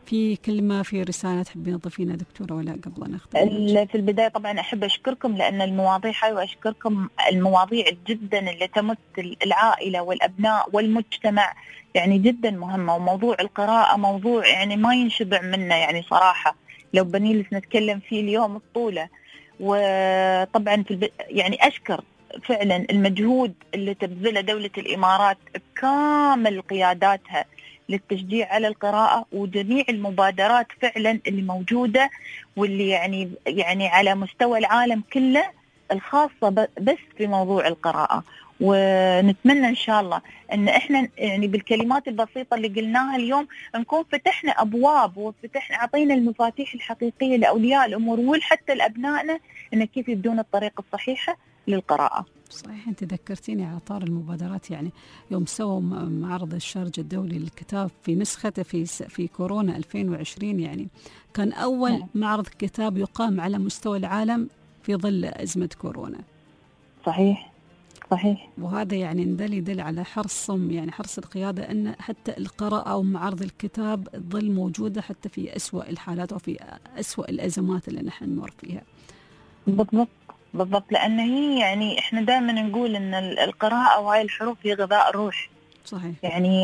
في كلمة في رسالة تحبين تضيفينها دكتورة ولا قبل أن نختم؟ في البداية طبعا أحب أشكركم لأن المواضيع هاي، وأشكركم المواضيع جدا اللي تمس العائلة والأبناء والمجتمع، يعني جدا مهمة. وموضوع القراءة موضوع يعني ما ينشبع منه، يعني صراحة لو بنجلس نتكلم فيه اليوم الطولة. وطبعا في الب... يعني أشكر فعلا المجهود اللي تبذله دولة الإمارات بكامل قياداتها للتشجيع على القراءة، وجميع المبادرات فعلا اللي موجودة واللي يعني يعني على مستوى العالم كله الخاصة بس في موضوع القراءة. ونتمنى إن شاء الله أن إحنا يعني بالكلمات البسيطة اللي قلناها اليوم نكون فتحنا أبواب وفتحنا عطينا المفاتيح الحقيقية لأولياء الأمور وحتى لأبنائنا إن كيف يبدون الطريقة الصحيحة للقراءة. صحيح، أنت ذكرتيني على طار المبادرات. يعني يوم سووا معرض الشارجة الدولي للكتاب في نسخته في في كورونا ألفين وعشرين، يعني كان أول م. معرض كتاب يقام على مستوى العالم في ظل أزمة كورونا. صحيح صحيح. وهذا يعني يدل يدل على حرصهم، يعني حرص القيادة أن حتى القراءة أو معرض الكتاب تظل موجودة حتى في أسوأ الحالات وفي أسوأ الأزمات اللي نحن نمر فيها. بالضبط بالضبط، لأن هي يعني إحنا دائما نقول إن القراءة وهاي الحروف هي غذاء الروح. صحيح. يعني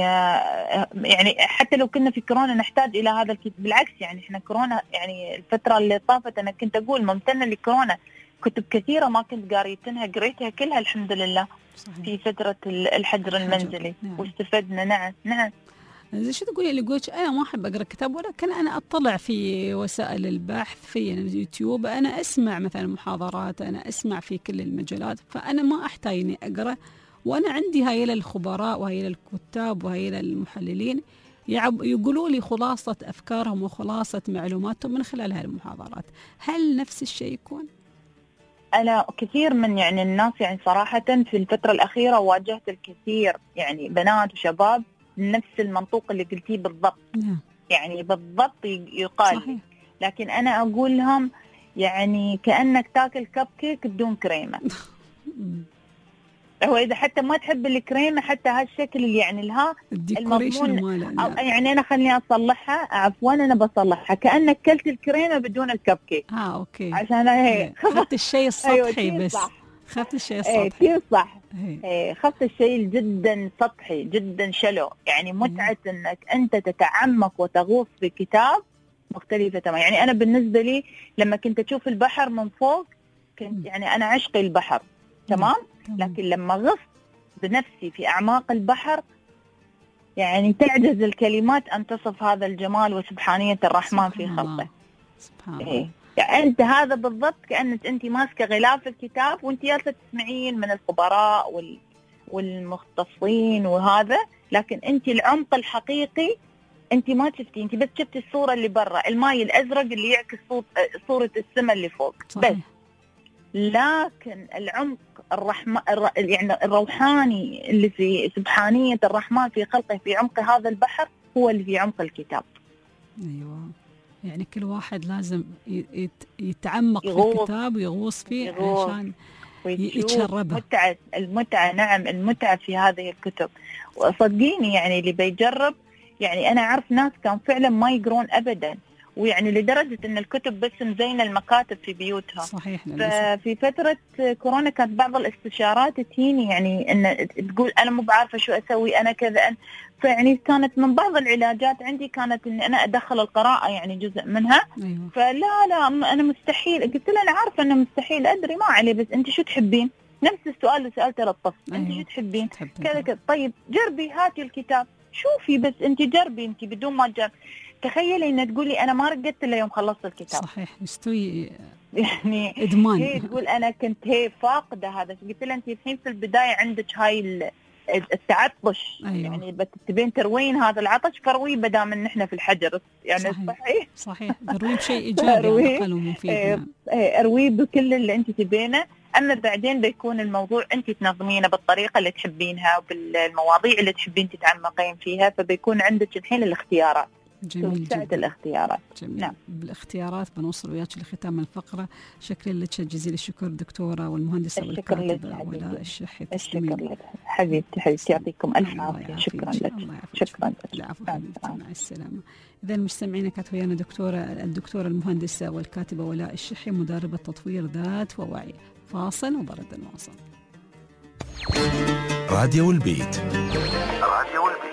يعني حتى لو كنا في كورونا نحتاج إلى هذا الكتاب، بالعكس يعني إحنا كورونا يعني الفترة اللي طافت أنا كنت أقول ممتنة لكورونا، كتب كثيرة ما كنت قريتها قريتها كلها الحمد لله. صحيح. في فترة الحجر المنزلي. نعم. واستفدنا. نعم نعم. زي شو تقولي اللي قلت أنا ما أحب أقرأ كتاب، ولكن أنا أطلع في وسائل البحث في اليوتيوب، أنا أسمع مثلا محاضرات، أنا أسمع في كل المجالات، فأنا ما أحتاج إني أقرأ. وأنا عندي هاي الخبراء وهاي الكتاب وهاي المحللين يقولوا لي خلاصة أفكارهم وخلاصة معلوماتهم من خلال هاي المحاضرات. هل نفس الشيء يكون؟ أنا كثير من يعني الناس يعني صراحة في الفترة الأخيرة واجهت الكثير يعني بنات وشباب نفس المنطوق اللي قلتيه بالضبط. نعم. يعني بالضبط يقال. صحيح. لكن أنا أقول لهم يعني كأنك تاكل كب كيك بدون كريمة. هو إذا حتى ما تحب الكريمة حتى هالشكل اللي يعني لها المضمون أو يعني أنا خلني أصلحها، عفوا أنا بصلحها كأنك كلت الكريمة بدون الكب كيك. آه أوكي. عشان هي خفت الشيء السطحي. بس خفت الشيء السطحي. ايه صح. ايه خفت الشيء جدا سطحي جدا شلو. يعني متعة ايه. انك انت تتعمق وتغوص في كتاب مختلفة تماما. يعني انا بالنسبة لي لما كنت اشوف البحر من فوق كنت يعني انا عشقي البحر. تمام. لكن لما غصت بنفسي في اعماق البحر يعني تعجز الكلمات ان تصف هذا الجمال وسبحانية الرحمن في خلقه. سبحان الله. إيه. يعني أنت هذا بالضبط كأنك أنت ماسكة غلاف الكتاب وأنت جالسة تسمعين من الخبراء وال والمختصين وهذا، لكن أنت العمق الحقيقي أنت ما شفتي، أنت بس شفتي الصورة اللي برا، الماء الأزرق اللي يعكس صورة السماء اللي فوق. صحيح. بس لكن العمق الرحمة يعني الروحاني اللي في سبحانية الرحمن في خلقه في عمق هذا البحر هو اللي في عمق الكتاب. أيوة. يعني كل واحد لازم يتعمق في الكتاب ويغوص فيه عشان يتشربه. متعة المتعة. نعم المتعة في هذه الكتب. وصدقيني يعني اللي بيجرب، يعني أنا أعرف ناس كان فعلا ما يقرون أبدا، ويعني لدرجة أن الكتب بس مزينة المكاتب في بيوتها. صحيح. في فترة كورونا كانت بعض الاستشارات تجيني يعني أن تقول أنا مو بعارفة شو أسوي أنا كذا أن فيعني كانت من بعض العلاجات عندي كانت أني أنا أدخل القراءة يعني جزء منها. أيوة. فلا لا أنا مستحيل. قلت لها أنا عارفة أنه مستحيل أدري ما عليه، بس أنت شو تحبين؟ نفس السؤال اللي سألته للطفل. أيوة. أنت شو تحبين؟ كذا كذا. طيب جربي هاتي الكتاب شوفي، بس أنت جربي أنت بدون ما تجرب. تخيلي ان تقولي انا ما رقدت الا يوم خلصت الكتاب. صحيح. يستوي يعني ادمان. هي تقول انا كنت هي فاقده هذا. قلت لها انت الحين في البدايه عندك هاي التعطش. أيوة. يعني بتبين تروين هذا العطش فروي بدل من نحن في الحجر. يعني صحيح. صحيح صحيح. تروي بشيء ايجابي اقل ومفيد. ايه ايه اروي بكل اللي انت تبينه. اما بعدين بيكون الموضوع انت تنظمينه بالطريقه اللي تحبينها وبالمواضيع اللي تحبين تتعمقين فيها، فبيكون عندك الحين الاختيارات. جميل جدا. الاختيارات. جميل. نعم. بالاختيارات بنوصل وياك لختام الفقرة. شكرا لك جزيل الشكر دكتورة والمهندسة والكاتبة ولا الشحي. الشكر لك حبيبتي حبيبتي يعطيكم ألف عافية. شكرا لك. شكرا لك. العفو حبيبتي، مع السلامة. إذا مستمعينا كانت ويانا دكتورة الدكتورة المهندسة والكاتبة ولاء الشحي، مدربة تطوير ذات ووعي. فاصل وبرد الواصل. راديو البيت. راديو البيت.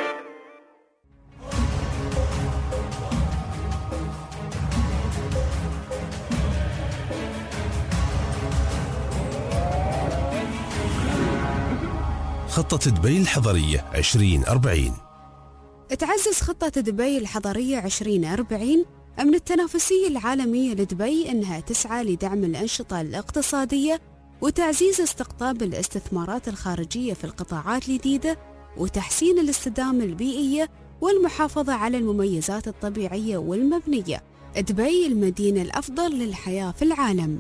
خطة دبي الحضرية عشرين أربعين. تعزز خطة دبي الحضرية عشرين أربعين من التنافسية العالمية لدبي أنها تسعى لدعم الأنشطة الاقتصادية وتعزيز استقطاب الاستثمارات الخارجية في القطاعات الجديدة وتحسين الاستدامة البيئية والمحافظة على المميزات الطبيعية والمبنية. دبي المدينة الأفضل للحياة في العالم.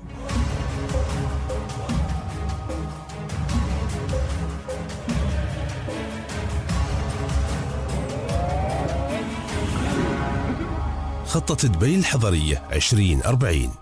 خطة دبي الحضرية عشرين أربعين.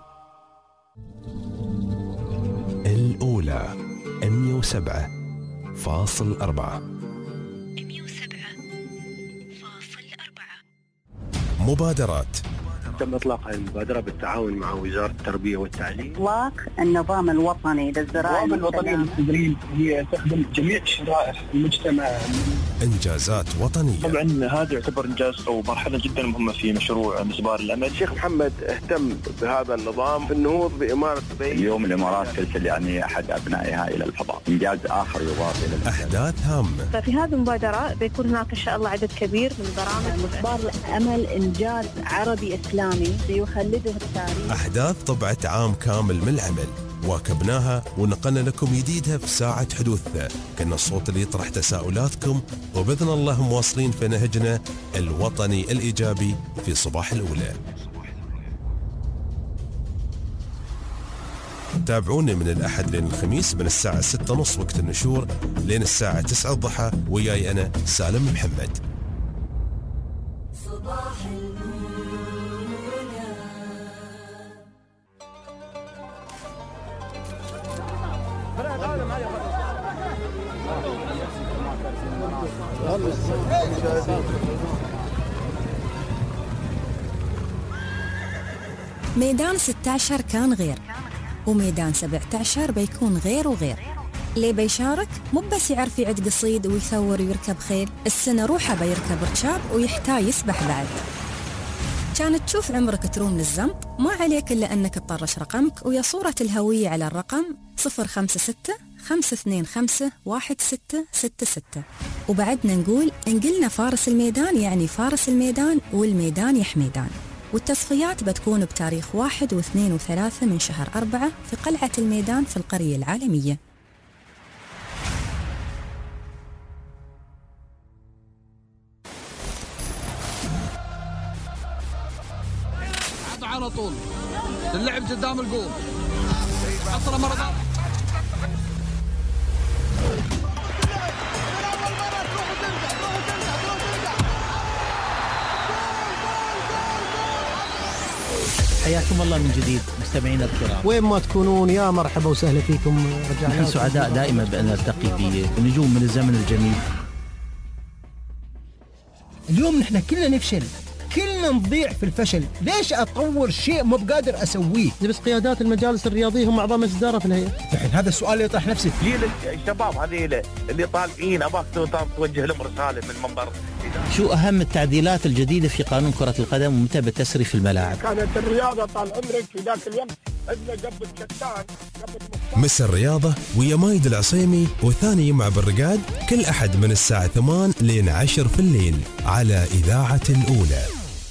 الأولى مئة وسبعة فاصل أربعة. مئة وسبعة فاصل أربعة. مبادرات. تم إطلاق هذه المبادرة بالتعاون مع وزارة التربية والتعليم. إطلاق النظام الوطني للزراعة. النظام الوطني للتدريب هي تخدم جميع شرائح المجتمع. إنجازات وطنية. طبعا هذا يعتبر إنجاز أو مرحلة جدا مهمة في مشروع مسبار الأمل. الشيخ محمد اهتم بهذا النظام في النهوض بإمارة دبي. اليوم الإمارات ترسل يعني أحد أبنائها إلى الفضاء، إنجاز آخر يضاف إلى الإنجاز. أحداث هامة. ففي هذه المبادرة بيكون هناك إن شاء الله عدد كبير من برامج. مسبار الأمل إنجاز عربي إسلامي سيخلده التاريخ. أحداث طبعت عام كامل من العمل، واكبناها ونقلنا لكم جديدها في ساعة حدوثها. كنا الصوت اللي يطرح تساؤلاتكم، وبإذن الله مواصلين في نهجنا الوطني الإيجابي في صباح الأولى. تابعوني من الأحد لين الخميس من الساعة ستة ونص وقت النشور لين الساعة تسعة الضحى، وياي أنا سالم محمد. صباح ميدان ستة عشر كان غير، وميدان سبعة عشر بيكون غير وغير. اللي بيشارك مو بس يعرف يعد قصيد ويثور ويركب خيل، السنة روحه بيركب ركاب ويحتاج يسبح بعد. كانت تشوف عمرك تروم للزنط، ما عليك إلا أنك تطرش رقمك ويا صورة الهوية على الرقم صفر خمسة ستة خمسة اثنين خمسة واحد ستة ستة ستة. وبعدنا نقول إن قلنا فارس الميدان يعني فارس الميدان، والميدان يا حميدان. والتصفيات بتكون بتاريخ واحد واثنين وثلاثة من شهر أربعة في قلعة الميدان في القرية العالمية. على طول اللعب قدام الجول، عطنا مرة ثانية. حياكم الله من جديد مستمعينا الكرام، وين ما تكونون يا مرحبا وسهلا فيكم. رجعنا نحن سعداء دائما بأن نلتقي بنجوم من الزمن الجميل. اليوم نحن كلنا نفشل، كلنا نضيع في الفشل. ليش أطور شيء مو بقادر أسويه؟ بس قيادات المجالس الرياضية هم أعضاء مجلس إدارة في الهيئة. الحين هذا السؤال اللي يطرح نفسه. ليه الشباب هذه اللي طالعين أباك توجه لهم رسالة من منبر؟ شو أهم التعديلات الجديدة في قانون كرة القدم ومتى بتسري في الملاعب؟ كانت الرياضة طال عمرك في ذاك اليوم عندنا قبل كتان مس الرياضة ويا مايد العصيمي وثاني يوم بالرقاد كل أحد من الساعة ثمان لين عشر في الليل على إذاعة الأولى.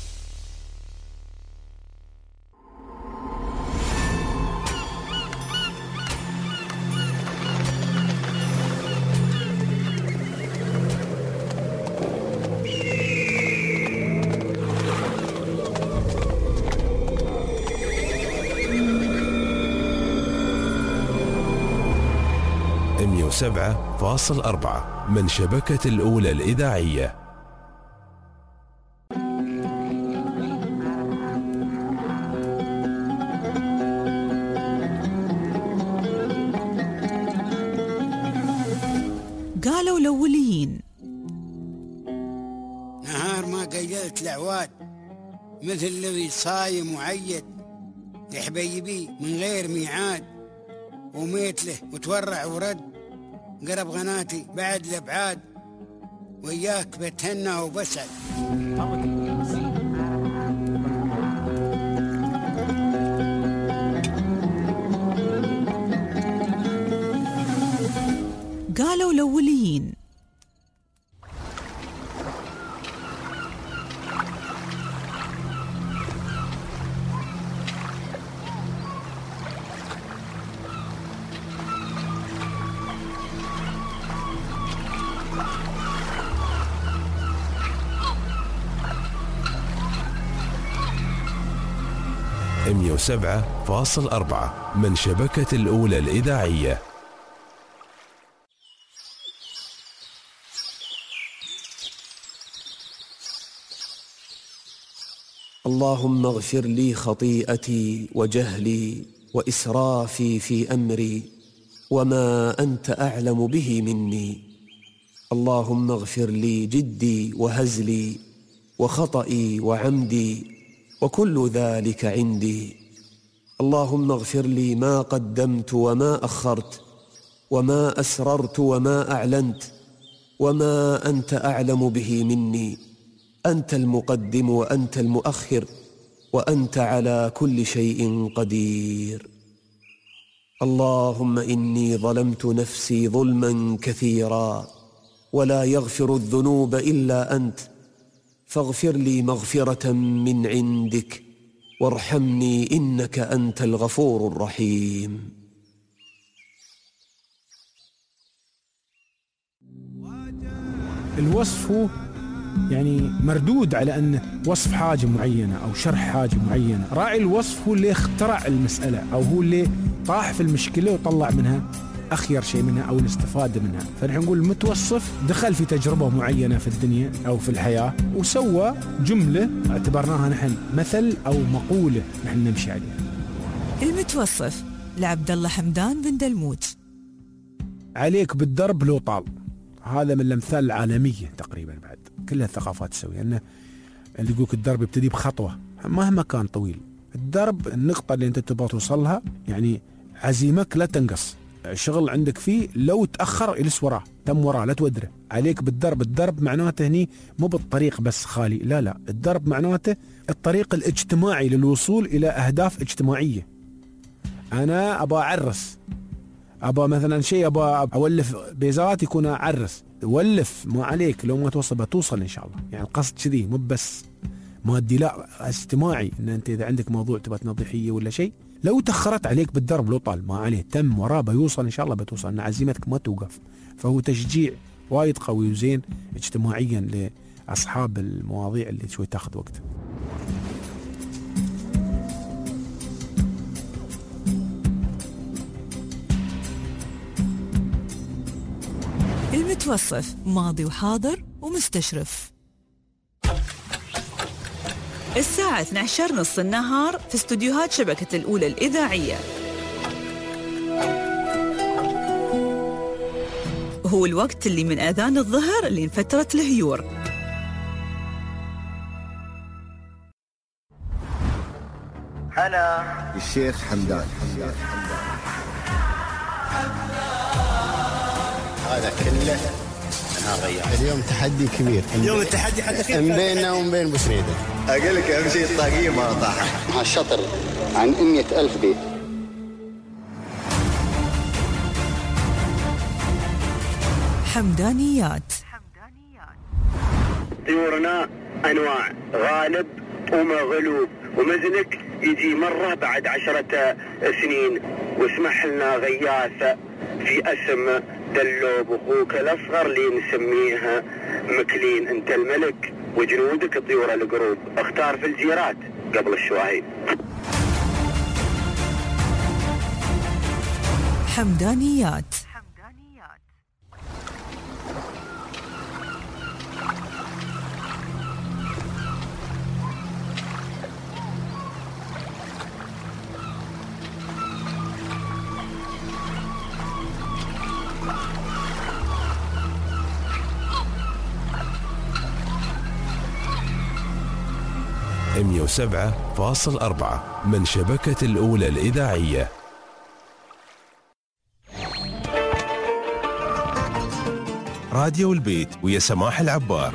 مئة وسبعة فاصل أربعة من شبكة الأولى الإذاعية. قالوا الأوليين. نهار ما قيلت العواد مثل الذي صايم وعيد لحبيبي من غير ميعاد، وميت له وتورع ورد قرب غناتي بعد الابعاد، وياك بتهنى وبسعد. قالوا الأوليين. مئة وسبعة فاصل أربعة من شبكة الأولى الإذاعية. اللهم اغفر لي خطيئتي وجهلي وإسرافي في أمري وما أنت أعلم به مني. اللهم اغفر لي جدي وهزلي وخطئي وعمدي وكل ذلك عندي. اللهم اغفر لي ما قدمت وما أخرت وما أسررت وما أعلنت وما أنت أعلم به مني. أنت المقدم وأنت المؤخر وأنت على كل شيء قدير. اللهم إني ظلمت نفسي ظلما كثيرا ولا يغفر الذنوب إلا أنت، فاغفر لي مغفرة من عندك وارحمني إنك أنت الغفور الرحيم. الوصف هو يعني مردود على أنه وصف حاجة معينة أو شرح حاجة معينة. راعي الوصف هو اللي اخترع المسألة أو هو اللي طاح في المشكلة وطلع منها أخير شيء منها أو الاستفادة منها. فنحن نقول المتوصف دخل في تجربة معينة في الدنيا أو في الحياة وسوى جملة اعتبرناها نحن مثل أو مقولة نحن نمشي عليها. المتوصف لعبد الله حمدان بن دلموت. عليك بالدرب لو طال، هذا من الأمثال العالمية تقريبا بعد كل الثقافات تسوي، أنه اللي يقولك الدرب يبتدي بخطوة مهما كان طويل. الدرب النقطة اللي أنت تبغى توصلها، يعني عزيمك لا تنقص، الشغل عندك فيه لو تأخر إلس وراه تم وراه لا تودره. عليك بالدرب. الدرب معناته هني مو بالطريق بس خالي، لا لا، الدرب معناته الطريق الاجتماعي للوصول إلى أهداف اجتماعية. أنا أبغى أعرس، أبغى مثلا شيء، أبغى أولف بيزات يكون أعرس، ولف ما عليك، لو ما توصل بتوصل إن شاء الله. يعني القصد كذي مو بس مادي، لا اجتماعي، إن أنت إذا عندك موضوع تبغى تنظيفية ولا شيء، لو تأخرت عليك بالدرب لو طال ما عليه، تم وراه بيوصل إن شاء الله بتوصل، إن عزيمتك ما توقف. فهو تشجيع وايد قوي وزين اجتماعيا لأصحاب المواضيع اللي شوي تاخذ وقت. المتوصف ماضي وحاضر ومستشرف. الساعة اثنتي عشرة نص النهار في استوديوهات شبكة الأولى الإذاعية. هو الوقت اللي من أذان الظهر لين فترة الهيور. أنا الشيخ حمدان. هذا كله اليوم تحدي كبير. اليوم التحدي حدك من بيننا ومن بين بوسريدة. أقول لك أهم شيء الطاقية ما طاحت. مع الشطر عن مئة ألف بيت. حمدانيات. طيورنا أنواع، غالب ومغلوب، ومزنك يجي مرة بعد عشرة سنين. واسمح لنا غياث في اسم دلوب اخوك الاصغر اللي نسميه مكلين. انت الملك وجنودك طيور القروب، اختار في الجيرات قبل الشواهين. حمدانيات. مئة وسبعة فاصلة أربعة من شبكة الأولى الإذاعية. راديو البيت ويا سماح العبار.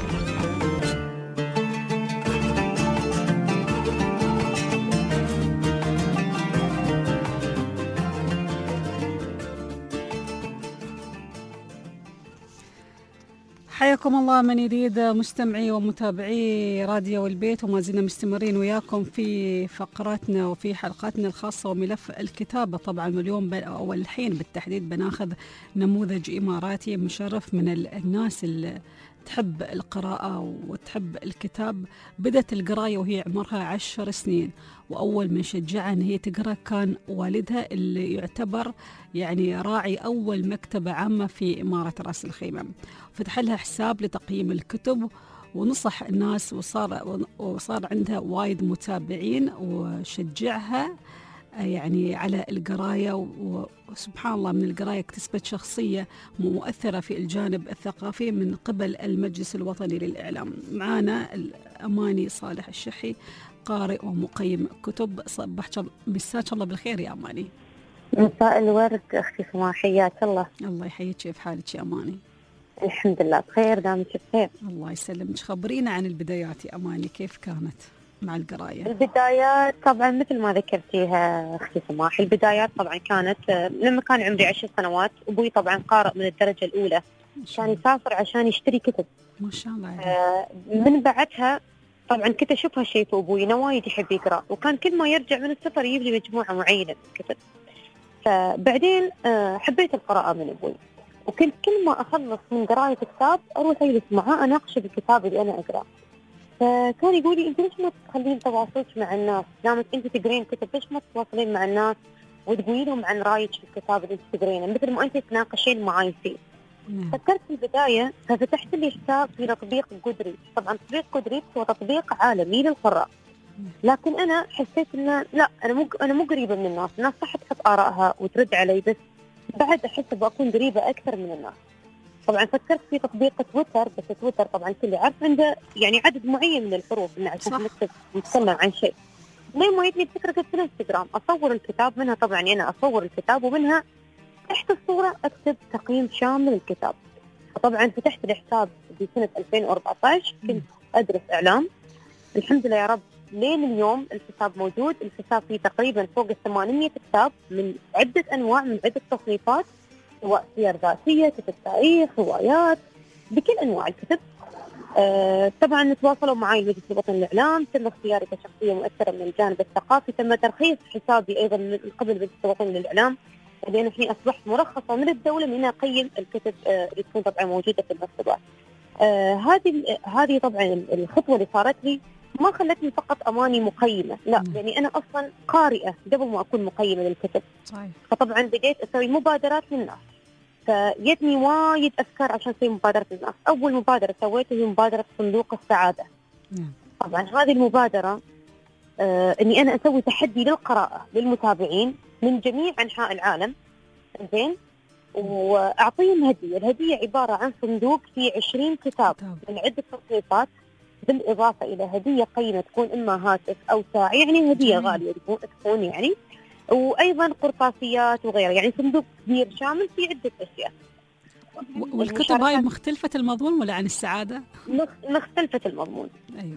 حياكم الله من جديد مستمعي ومتابعي راديو البيت، وما زلنا مستمرين وياكم في فقراتنا وفي حلقاتنا الخاصة وملف الكتابة. طبعا اليوم أو الحين بالتحديد بناخذ نموذج إماراتي مشرف من الناس اللي تحب القراءة وتحب الكتاب. بدأت القراية وهي عمرها عشر سنين، وأول من شجعها أن هي تقرأ كان والدها اللي يعتبر يعني راعي أول مكتبة عامة في إمارة رأس الخيمة. فتح لها حساب لتقييم الكتب ونصح الناس، وصار وصار عندها وايد متابعين وشجعها يعني على القراية. وسبحان الله من القراية اكتسبت شخصية مؤثرة في الجانب الثقافي من قبل المجلس الوطني للإعلام. معانا الأماني صالح الشحي، قارئ ومقيم كتب. مساك الله بالخير يا أماني. مساء الورد أختي سماح، حياك الله. الله يحييك، كيف حالك يا أماني؟ الحمد لله بخير، دامك بخير. الله يسلمك. خبرينا عن البدايات يا أماني، كيف كانت مع القراية؟ البدايات طبعا مثل ما ذكرتيها أختي سماح، البدايات طبعا كانت لما كان عمري عشر سنوات. أبوي طبعا قارئ من الدرجة الأولى، كان يسافر عشان يشتري كتب. ما شاء الله. آه من بعدها طبعا كنت أشوف هالشيء في أبوي، نوايد يحب يقرأ، وكان كل ما يرجع من السفر يجيب لي مجموعة معينة من الكتب. فبعدين آه حبيت القراءة من أبوي، وكنت كل ما أخلص من قراءة كتاب أروح أجلس معاه أناقشه بالكتاب اللي أنا أقرأ. فكان يقول لي أنت ليش ما تخلين تواصلك مع الناس؟ دامك أنت تقرين كتب ليش ما تتواصلين مع الناس وتقولي لهم عن رأيك في الكتاب اللي أنت تقرينه مثل ما أنت تناقشين معاي فيه. فكرت في البداية ففتحت لي حساب في تطبيق جودريد. طبعا تطبيق جودريد هو تطبيق عالمي للقراء، لكن أنا حسيت إنه لا، أنا مو أنا مو قريبة من الناس. الناس صح تحط آرائها وترد علي، بس بعد أحس بكون قريبة أكثر من الناس. طبعا فكرت في تطبيق تويتر، بس تويتر طبعا كل يعرف عنده يعني عدد معين من الحروف إنه عشان نكتب نتكلم عن شيء. لين ما جتني فكرة في الانستغرام أصور الكتاب، منها طبعا أنا أصور الكتاب ومنها تحت الصورة أكتب تقييم شامل الكتاب. طبعا فتحت الحساب بسنة ألفين وأربعة عشر، كنت أدرس إعلام. الحمد لله يا رب لين اليوم الحساب موجود. الحساب فيه تقريبا فوق الثمانمية كتاب من عدة أنواع، من عدة تصنيفات، سواء سير ذاتية، كتب تاريخ، روايات، بكل أنواع الكتب. آه طبعا تواصلوا معي المجلس الوطني للإعلام، تم اختياري كشخصية مؤثرة من الجانب الثقافي. تم ترخيص حسابي أيضا من قبل المجلس الوطني للإعلام، لأن الحين أصبحت مرخصة من الدولة من أقيم الكتب آه اللي تكون طبعا موجودة في المكتبات. آه هذه هذه طبعا الخطوة اللي صارت لي ما خلتني فقط أماني مقيمة، لا، يعني أنا أصلا قارئة قبل ما أكون مقيمة للكتب. صحيح. فطبعا بديت أسوي مبادرات للناس، فجتني وايد أفكار عشان أسوي مبادرة للناس. أول مبادرة سويتها هي مبادرة صندوق السعادة. مم. طبعا هذه المبادرة آه إني أنا أسوي تحدي للقراءة للمتابعين من جميع أنحاء العالم، زين، وأعطيهم هدية. الهدية عبارة عن صندوق فيه عشرين كتاب من عدة تصنيفات، بالإضافة إلى هدية قيمة تكون إما هاتف أو ساعة، يعني هدية غالية تكون يعني، وأيضا قرطاسيات وغيرها. يعني صندوق كبير شامل فيه عدة أشياء. والكتب هاي مختلفة المضمون ولا عن السعادة؟ مختلفة المضمون.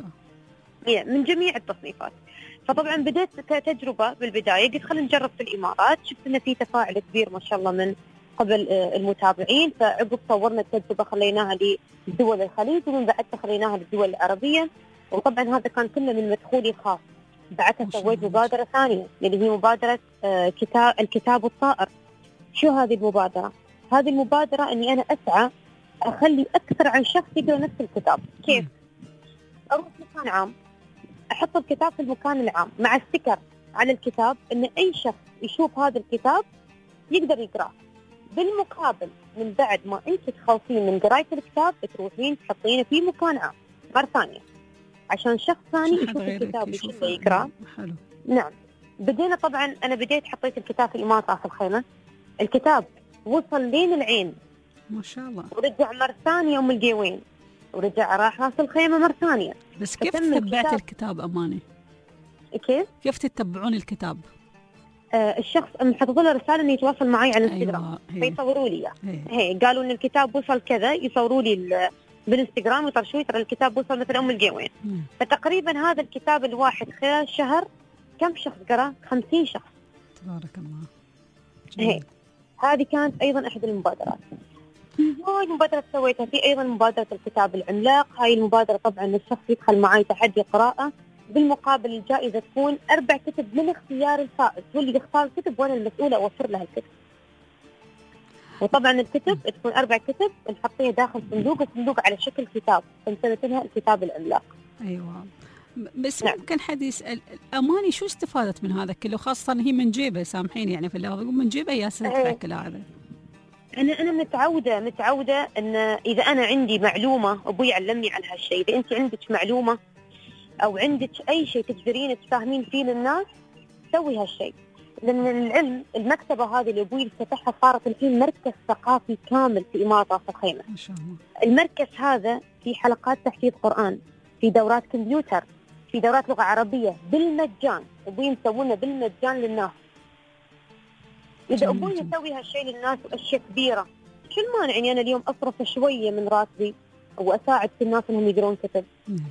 أيوة. من جميع التصنيفات. فطبعا بدأت كتجربة بالبداية، قلت خلينا نجرب في الإمارات. شفت إن في تفاعل كبير ما شاء الله من قبل المتابعين، فعقب صورنا التجربة خليناها لدول الخليج، ومن بعدها خليناها للدول العربية. وطبعا هذا كان كله من مدخولي الخاص. بعدها سويت مبادرة ثانية اللي هي مبادرة كتاب الكتاب الطائر. شو هذه المبادرة؟ هذه المبادرة إني أنا أسعى أخلي أكثر عن شخص يقرأ نفس الكتاب. كيف؟ أروح مكان عام، أحط الكتاب في المكان العام مع ستيكر على الكتاب إن أي شخص يشوف هذا الكتاب يقدر يقرأ. بالمقابل من بعد ما أنت تخلصين من قراءة الكتاب تروحين تحطينه في مكان عام مرة ثانية عشان شخص ثاني يشوف الكتاب ويشوفه يقرأ. حلو. نعم. بدينا طبعا أنا بديت حطيت الكتاب في إمارة رأس الخيمة. الكتاب وصل لين العين ما شاء الله، ورجع مرة ثانية أم القيوين. ورجع راح راس الخيمة مرة ثانية. بس كيف تتبعت الكتاب أماني؟ كيف؟ كيف تتبعون الكتاب؟ آه الشخص محطط له رسالة إنه يتواصل معي على الانستغرام. أيوة. فيصوروا لي إياه. هي قالوا إن الكتاب وصل كذا، يصوروا لي بالانستغرام ويطرشوا ترى الكتاب وصل مثلا أم القوين. فتقريبا هذا الكتاب الواحد خلال شهر كم شخص قرأ؟ خمسين شخص. تبارك الله. هي هذه كانت أيضا أحد المبادرات. هاي المبادرة سويتها. في أيضا مبادرة الكتاب العملاق. هاي المبادرة طبعا الشخص يدخل معي تحدي قراءة، بالمقابل الجائزة تكون أربع كتب من اختيار الفائز، هو اللي يختار الكتب وأنا المسؤولة أوفر له الكتب. وطبعا الكتب تكون أربع كتب نحطيها داخل صندوق، الصندوق على شكل كتاب، فنسميها الكتاب العملاق. أيوة. بس نعم. ممكن حد يسأل أماني شو استفادت من هذا كله، خاصة هي من جيبه، سامحيني يعني في اللفظ، من جيبه يا سيدة كل هذا. أنا أنا متعودة متعودة أن إذا أنا عندي معلومة أبوي علمني على هالشيء، إذا أنت عندك معلومة أو عندك أي شيء تقدرين تفهمين فيه للناس سوي هالشيء، لأن العلم المكتبة هذه اللي أبوي فتحها صارت الحين مركز ثقافي كامل في إمارة راس الخيمة. ما شاء الله. المركز هذا في حلقات تحفيظ قرآن، في دورات كمبيوتر، في دورات لغة عربية بالمجان، أبوي مسوونه بالمجان للناس. إذا أبوي يسوي هالشيء للناس وأشياء كبيرة، شو المانع إني أنا اليوم أصرف شوية من راتبي وأساعد في الناس إنهم يقرون كتب؟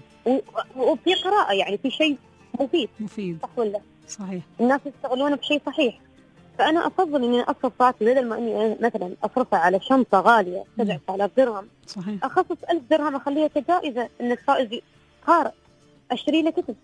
وفي قراءة يعني في شيء مفيد. مفيد. صح ولا؟ صحيح. الناس يشتغلون بشيء صحيح. فأنا أفضل إني أصرف راتبي بدل ما إني مثلا أصرفها على شنطة غالية سبعة آلاف درهم. صحيح. أخصص ألف درهم أخليها كجائزة إن الفائز قارئ أشتري له كتب.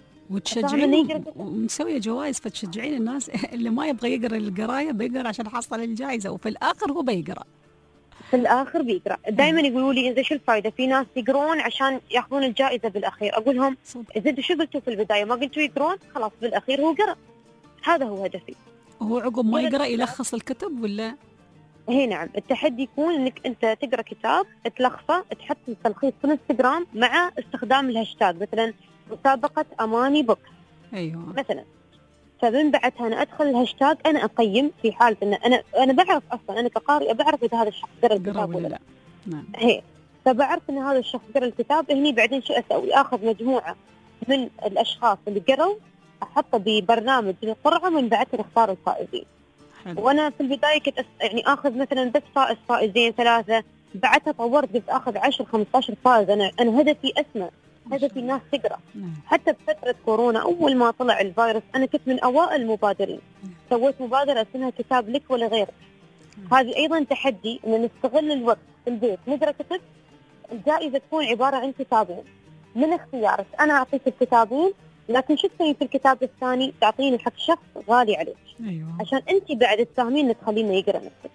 وتشجعين ومسوية جوائز فتشجعين الناس اللي ما يبغى يقرأ القراية بيقرأ عشان حصل الجائزة، وفي الآخر هو بيقرأ. في الآخر بيقرأ. دائما يقولوا لي إذا شو الفائدة، في ناس يقرون عشان يأخذون الجائزة بالأخير. أقول لهم إذا أنتوا شو قلتوا في البداية ما قلتوا يقرون، خلاص بالأخير هو قرأ. هذا هو هدفي. وهو عقب ما يقرأ يلخص الكتب ولا؟ هي نعم. التحدي يكون إنك أنت تقرأ كتاب تلخصه، تحط التلخيص في الانستغرام مع استخدام الهاشتاج، مثلا مسابقة أماني بوك. أيوة. مثلا فمن بعدها أنا أدخل الهاشتاج، أنا أقيم في حالة أن أنا أنا بعرف أصلا أنا كقارئة بعرف إذا هذا الشخص قرأ الكتاب ولا لا. نعم. هي فبعرف أن هذا الشخص قرأ الكتاب. هني بعدين شو أسوي؟ أخذ مجموعة من الأشخاص اللي قرأوا أحطه ببرنامج للقرعة، من بعدها نختار الفائزين. حلو. وأنا في البداية كنت أس... يعني أخذ مثلا بس فائز فائزين ثلاثة، بعدها طورت قلت أخذ عشر خمسة عشر فائز. أنا أنا هدفي أسمى، هدفي الناس تقرأ. نعم. حتى بفترة كورونا أول ما طلع الفيروس أنا كنت من أوائل المبادرين. نعم. سويت مبادرة اسمها كتاب لك ولا غيرك. نعم. هذه أيضا تحدي إن نستغل الوقت في البيت نقرأ كتب. الجائزة تكون عبارة عن كتابين من اختيارك، أنا أعطيك الكتابين، لكن شو تسوي في الكتاب الثاني؟ تعطيني حق شخص غالي عليك. أيوة. عشان أنت بعد تفهمين إنك تخلينا يقرأ نفسك.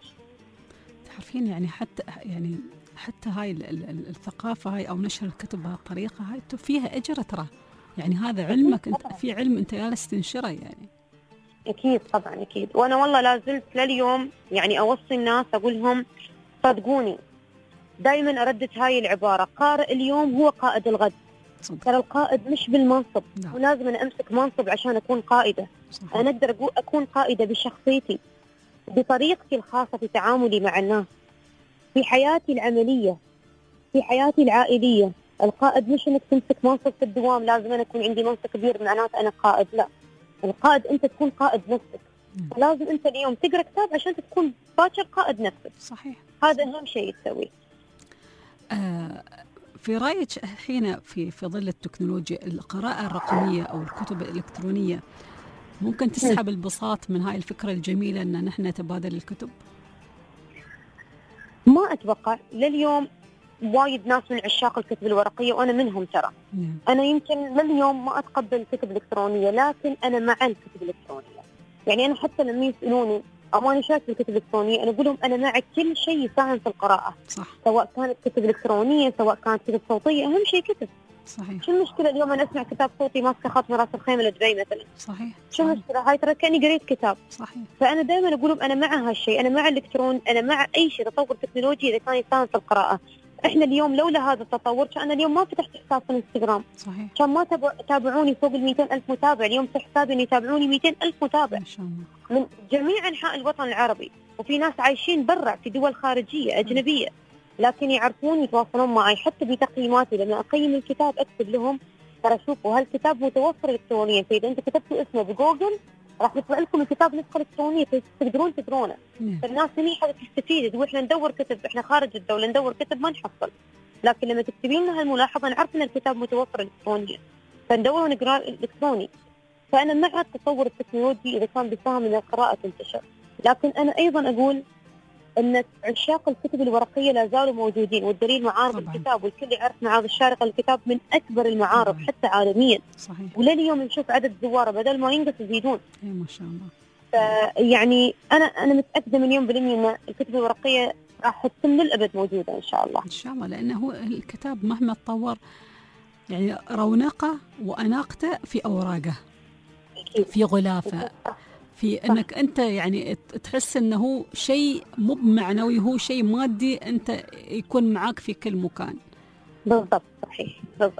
تعرفين يعني حتى يعني حتى هاي الثقافة هاي أو نشر الكتب بهالطريقة هاي فيها أجر ترى، يعني هذا علمك أنت، في علم أنت جالس تنشره يعني. أكيد طبعا أكيد. وأنا والله لازلت لليوم يعني أوصي الناس أقول لهم صدقوني، دائما أردد هاي العبارة، قارئ اليوم هو قائد الغد. ترى القائد مش بالمنصب، ولازم أنا أمسك منصب عشان أكون قائدة. صحيح. أنا أقدر أكون قائدة بشخصيتي، بطريقتي الخاصة في تعاملي مع الناس، في حياتي العملية، في حياتي العائلية. القائد مش انك تمسك منصب في الدوام، لازم انا اكون عندي منصب كبير معناته انا قائد، لا. القائد انت تكون قائد نفسك. لازم انت اليوم تقرا كتاب عشان تكون باكر قائد نفسك. صحيح. هذا اهم شيء تسويه. آه في رايك الحين في في ظل التكنولوجيا القراءة الرقمية او الكتب الالكترونية ممكن تسحب البساط من هاي الفكرة الجميلة ان نحن نتبادل الكتب؟ ما أتوقع. لليوم وايد ناس من عشاق الكتب الورقية وأنا منهم ترى. مم. أنا يمكن لليوم ما أتقبل الكتب الإلكترونية، لكن أنا مع الكتب الإلكترونية. يعني أنا حتى لما يسألوني أماني شايف الكتب الإلكترونية، أنا أقول لهم أنا مع كل شيء يساهم في القراءة. صح. سواء كانت كتب إلكترونية سواء كانت كتب صوتية، أهم شيء كتب. صحيح. شو المشكلة اليوم أنا أسمع كتاب صوتي ماسكة خط من راس الخيمة لدبي مثلا؟ صحيح. شو المشكلة؟ هاي ترى كأني قريت كتاب. صحيح. فأنا دائما أقول لهم أنا مع هالشيء، أنا مع الإلكترون، أنا مع أي شيء تطور تكنولوجي إذا كان يساهم في القراءة. إحنا اليوم لولا هذا التطور كان اليوم ما فتحت حساب في الانستغرام. صحيح. كان ما تابع تابعوني فوق ال مئتين ألف متابع، اليوم في حسابي إن يتابعوني مئتين ألف متابع. ما شاء الله. من جميع أنحاء الوطن العربي، وفي ناس عايشين برا في دول خارجية أجنبية. لكن يعرفون يتواصلون معي حتى بتقييماتي. لما اقيم الكتاب اكتب لهم ترى شوفوا هالكتاب متوفر الكترونيا، فاذا انتم كتبتوا اسمه بجوجل راح يطلع لكم الكتاب نسخه الكترونيه تقدرون تقرونه. فالناس هني حاجه تستفيد، واحنا ندور كتب، احنا خارج الدوله ندور كتب ما نحصل، لكن لما تكتبين لنا هالملاحظه نعرف ان الكتاب متوفر الكترونيا فندور ونقراه الالكتروني. فانا مع التطور التكنولوجي اذا كان بفهم ان القراءه تنتشر، لكن انا ايضا اقول ان عشاق الكتب الورقيه لا زالوا موجودين، والدليل معارض الكتاب، والكل يعرف معارض الشارقه الكتاب من اكبر المعارض حتى عالميا. صحيح. ولليوم نشوف عدد زواره بدل ما ينقص يزيدون. اي ما شاء الله. فيعني انا انا متاكده مليون بالميه ان الكتب الورقيه راح تتم للابد موجوده ان شاء الله. ان شاء الله، لانه هو الكتاب مهما تطور يعني رونقه واناقته في اوراقه، في غلافه، في انك انت يعني تحس انه هو شيء مو معنوي، هو شيء مادي انت يكون معك في كل مكان. بالضبط. صحيح. بالضبط.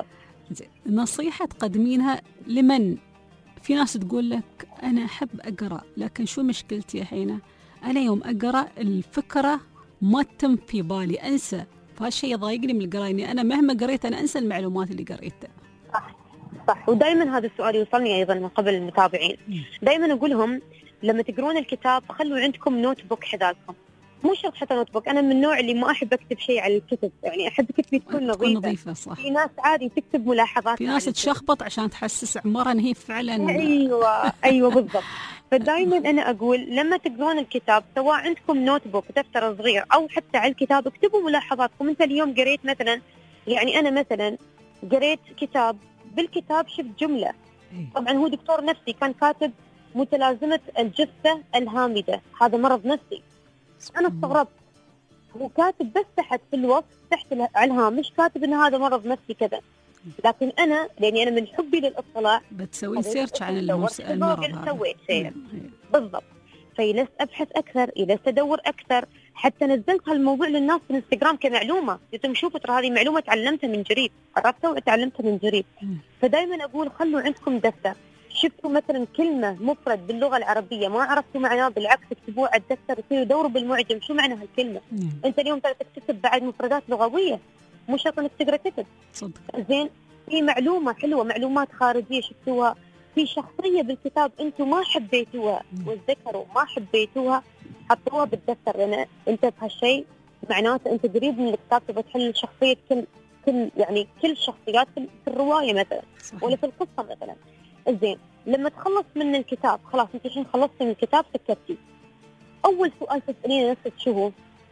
نصيحه تقدمينها لمن؟ في ناس تقول لك انا احب اقرا لكن شو مشكلتي الحين؟ انا يوم اقرا الفكره ما تتم في بالي، انسى، فهالشيء يضايقني من القراءه، اني انا مهما قريت انا انسى المعلومات اللي قريتها. صح صح. ودائما هذا السؤال يوصلني ايضا من قبل المتابعين، دائما اقول لهم لما تقرون الكتاب خلوا عندكم نوت بوك حذاكم، مو شرط حتى نوت بوك. انا من النوع اللي ما احب اكتب شيء على الكتب، يعني احب كتبي تكون نظيفه. نظيفه صح. في ناس عادي تكتب ملاحظات، في ناس تشخبط عشان تحسس عمرها ان هي فعلا. ايوه ايوه بالضبط. فدائما انا اقول لما تقرون الكتاب سواء عندكم نوت بوك دفتر صغير او حتى على الكتاب اكتبوا ملاحظاتكم. انت اليوم قريت مثلا، يعني انا مثلا قريت كتاب، بالكتاب شفت جمله، طبعا هو دكتور نفسي كان كاتب متلازمه الجثه الهامده، هذا مرض نفسي. انا استغربت، هو كاتب بس تحت في الوصف تحت على الهامش كاتب ان هذا مرض نفسي كذا، لكن انا لاني انا من حبي للاطلاع بتسوي سيرش عن المرض هذا. سويت سيرش بالضبط، فجلست ابحث اكثر، جلست ادور اكثر، حتى نزلت هالموضوع للناس في الانستغرام كمعلومه، قلت شوفوا ترى هذه معلومه تعلمتها من قريب، عرفتها وتعلمتها من قريب. فدائما اقول خلوا عندكم دفتر، شفتوا مثلا كلمه مفرد باللغه العربيه ما عرفتوا معناه، بالعكس اكتبوه على الدفتر وصيروا دوروا بالمعجم شو معنى هالكلمه. مم. انت اليوم ترى تكتب بعد مفردات لغويه، مو شرط انك تقرا كتب. صدق. زين، في معلومه حلوه، معلومات خارجيه شفتوها، في شخصيه بالكتاب انتم ما حبيتوها وتذكروا ما حبيتوها، حطوها بالدفتر، لان انت بهالشيء معناته انت قريب من الكتاب تبغى تحل شخصيه كل كل يعني كل شخصيات في الروايه مثلا. صحيح. ولا في القصه مثلا. زين، لما تخلص من الكتاب خلاص انت الحين خلصتي من الكتاب سكرتي، اول سؤال تسالين نفسك شو هو؟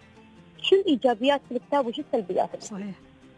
شو الايجابيات في الكتاب وشو السلبيات؟ صحيح.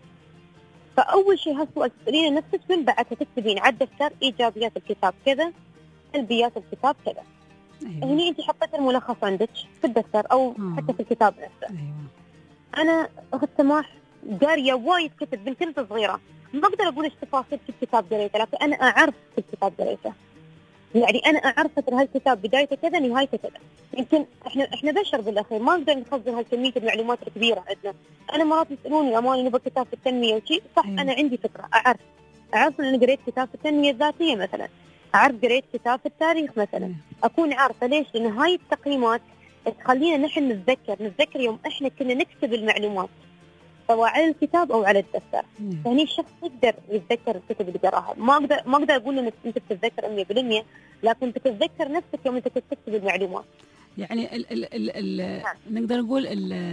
فاول شيء هالسؤال تسالين نفسك، من بعدها تكتبين على الدفتر ايجابيات الكتاب كذا، سلبيات الكتاب كذا. أيوة. هني انت حطيت الملخص عندك في الدفتر او آه. حتى في الكتاب نفسه. أيوة. انا اخت سماح قاريه وايد كتب من كنت صغيره، ما اقدر اقول ايش تفاصيل في الكتاب قريته، لكن انا اعرف في الكتاب قريته، يعني انا اعرف ترى هالكتاب بدايته كذا نهايته كذا. يمكن احنا احنا بشر بالاخير ما نقدر نخزن هالكميه المعلومات الكبيره عندنا. انا مرات يسالوني اماني نبغى كتاب في التنميه وشيء، صح. أيوة. انا عندي فكره، اعرف اعرف ان انا قريت كتاب في التنميه الذاتيه مثلا، اعرف قريت كتاب في التاريخ مثلا. أيوة. اكون عارفه ليش، لان هاي التقييمات تخلينا نحن نتذكر نتذكر يوم احنا كنا نكتب المعلومات سواء على الكتاب او على الدفتر. فهني الشخص يقدر يتذكر الكتب اللي قراها. ما اقدر ما اقدر اقول انك انت بتتذكر مية بالمية، لكن بتتذكر نفسك يوم انت تكتب المعلومات. يعني ال ال ال ال نقدر نقول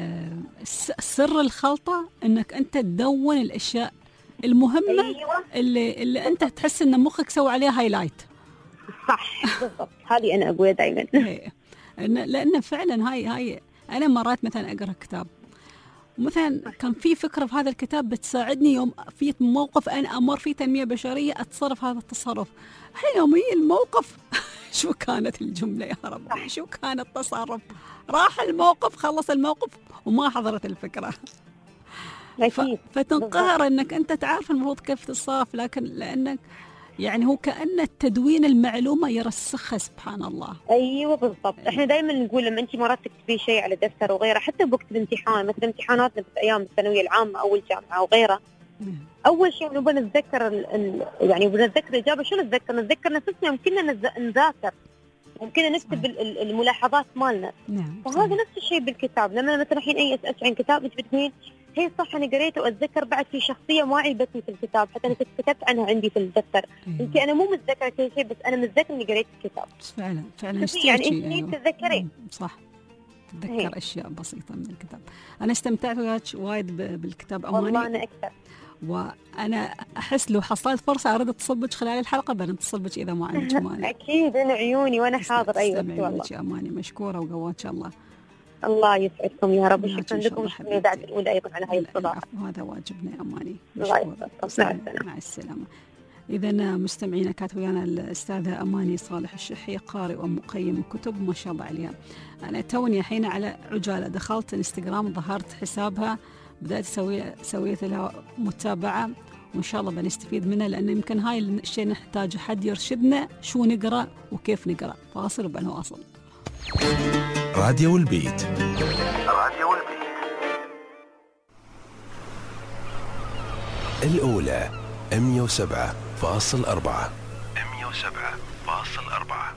سر الخلطه انك انت تدون الاشياء المهمه. أيوة. اللي اللي انت تحس ان مخك سوى عليها هايلايت. صح بالضبط، هذه انا اقولها دائما. لان فعلا هاي هاي انا مرات مثلا اقرا كتاب مثلا كان في فكرة في هذا الكتاب بتساعدني يوم في موقف أنا أمر فيه تنمية بشرية أتصرف هذا التصرف. الحين يوم هي الموقف شو كانت الجملة يا ربي، شو كان التصرف، راح الموقف خلص الموقف وما حضرت الفكرة. ف... فتنقهر أنك أنت تعرف المفروض كيف تتصرف، لكن لأنك يعني هو كأن التدوين المعلومة يرسخها سبحان الله. أيوة بالضبط. إحنا دائما نقول لما أنت مرات تكتبي شيء على دفتر وغيره، حتى بوقت الامتحان مثل امتحاناتنا في أيام الثانوية العامة أو الجامعة وغيره، أول شيء نبغى نتذكر ال... ال... يعني بنتذكر الإجابة. شو نتذكر؟ نتذكر نفسنا، يمكننا نز... نذاكر، ممكن نكتب ال... الملاحظات مالنا. فهذا نفس الشيء بالكتاب. لما مثلا الحين أي أسأل عن كتاب أنت بتقولين هي صح أنا قريت وأتذكر بعد في شخصية ما عيبتني في الكتاب، حتى أنا كنت كتبت عنها عندي في الدفتر. أنت أنا مو متذكرة كل شيء، بس أنا متذكرة إني قريت الكتاب. فعلا فعلا يعني أنت أيوة. تتذكرين صح، تتذكر أشياء بسيطة من الكتاب. أنا استمتعت وياك وايد بالكتاب أماني. والله أنا أكثر. وأنا أحس لو حصلت فرصة أريد أتصل بك خلال الحلقة بنتصل بك إذا ما عندك مانع. أكيد أنا عيوني وأنا حاضر. أيوة والله يا أماني، مشكورة وقوات الله. الله يسعدكم يا رب، وشكرا لكم وشكرا للإذاعة الأولى أيضا على هاي الاستضافة. هذا واجبنا يا أماني. الله يسعدكم. مع السلامة. إذا مستمعينا كانت ويانا الأستاذة أماني صالح الشحي، قارئ ومقيم كتب ما شاء الله عليها. أنا توني الحين على عجالة دخلت انستغرام، ظهرت حسابها، بدأت سوي سويت لها متابعة، وإن شاء الله بنستفيد منها، لأن يمكن هاي الشيء نحتاج حد يرشدنا شو نقرأ وكيف نقرأ. فاصل وبنواصل. راديو البيت. راديو البيت الأولى مية وسبعة فاصل أربعة. مية وسبعة فاصل أربعة.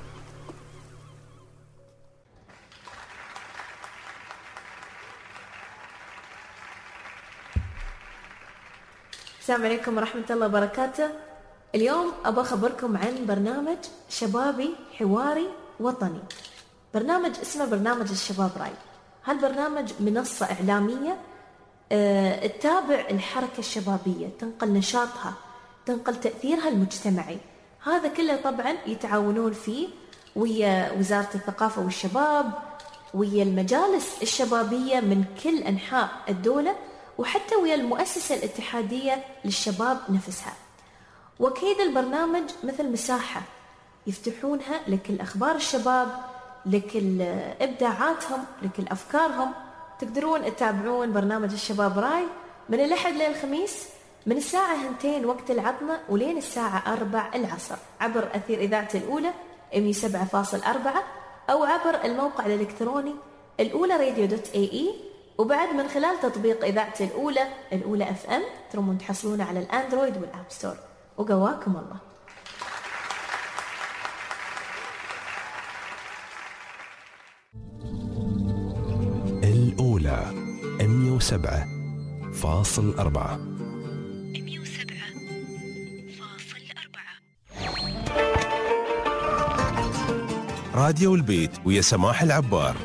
السلام عليكم ورحمة الله وبركاته. اليوم أبغى أخبركم عن برنامج شبابي حواري وطني. برنامج اسمه برنامج الشباب راي. هالبرنامج منصة إعلامية أه تتابع الحركة الشبابية، تنقل نشاطها، تنقل تأثيرها المجتمعي. هذا كله طبعا يتعاونون فيه ويا وزارة الثقافة والشباب، ويا المجالس الشبابية من كل أنحاء الدولة، وحتى ويا المؤسسة الاتحادية للشباب نفسها. وكيد البرنامج مثل مساحة يفتحونها لكل أخبار الشباب، لكل إبداعاتهم، لكل أفكارهم. تقدرون تتابعون برنامج الشباب راي من الأحد للخميس من الساعة هنتين وقت العطلة ولين الساعة أربع العصر عبر أثير إذاعة الأولى مية وسبعة فاصل أربعة، أو عبر الموقع الإلكتروني الأولى راديو دوت اي اي، وبعد من خلال تطبيق إذاعة الأولى الأولى اف ام ترمون تحصلونه على الأندرويد والآب ستور. وقواكم الله. الأولى مية وسبعة فاصل أربعة. مية وسبعة فاصل أربعة. راديو البيت ويا سماح العبار.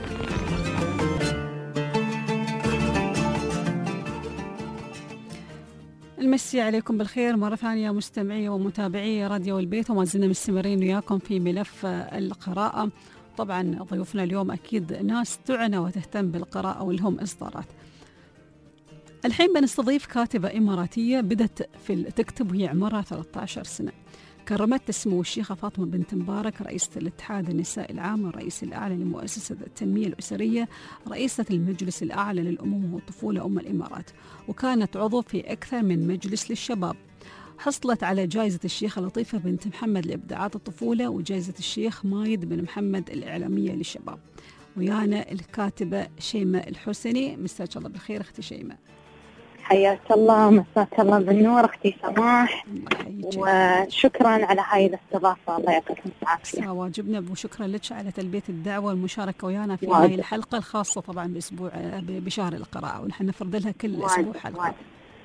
المسي عليكم بالخير مرة ثانية مستمعي ومتابعي راديو البيت، وما زلنا مستمرين وياكم في ملف القراءة. طبعا ضيوفنا اليوم أكيد ناس تعنى وتهتم بالقراءة والهم إصدارات. الحين بنستضيف كاتبة إماراتية بدت في تكتب وهي عمرها ثلاثة عشر سنة. كرمت سمو الشيخة فاطمة بنت مبارك رئيسة الاتحاد النساء العام، الرئيس الأعلى لمؤسسة التنمية الأسرية، رئيسة المجلس الأعلى للأمومة والطفولة أم الإمارات، وكانت عضو في أكثر من مجلس للشباب. حصلت على جائزة الشيخة لطيفة بنت محمد لإبداعات الطفولة، وجائزة الشيخ مايد بن محمد الإعلامية للشباب. ويانا الكاتبة شيماء الحسني. مساك الله بالخير أختي شيماء. حياك الله، مساك الله بالنور أختي سماح، وشكرا على هاي الاستضافة. الله يعطيكم العافية. واجبنا، وشكرا لك على تلبية الدعوة والمشاركة ويانا في هاي الحلقة الخاصة طبعا بأسبوع بشهر القراءة، ونحن نفرض لها كل واجب. أسبوع حلقة. واجب.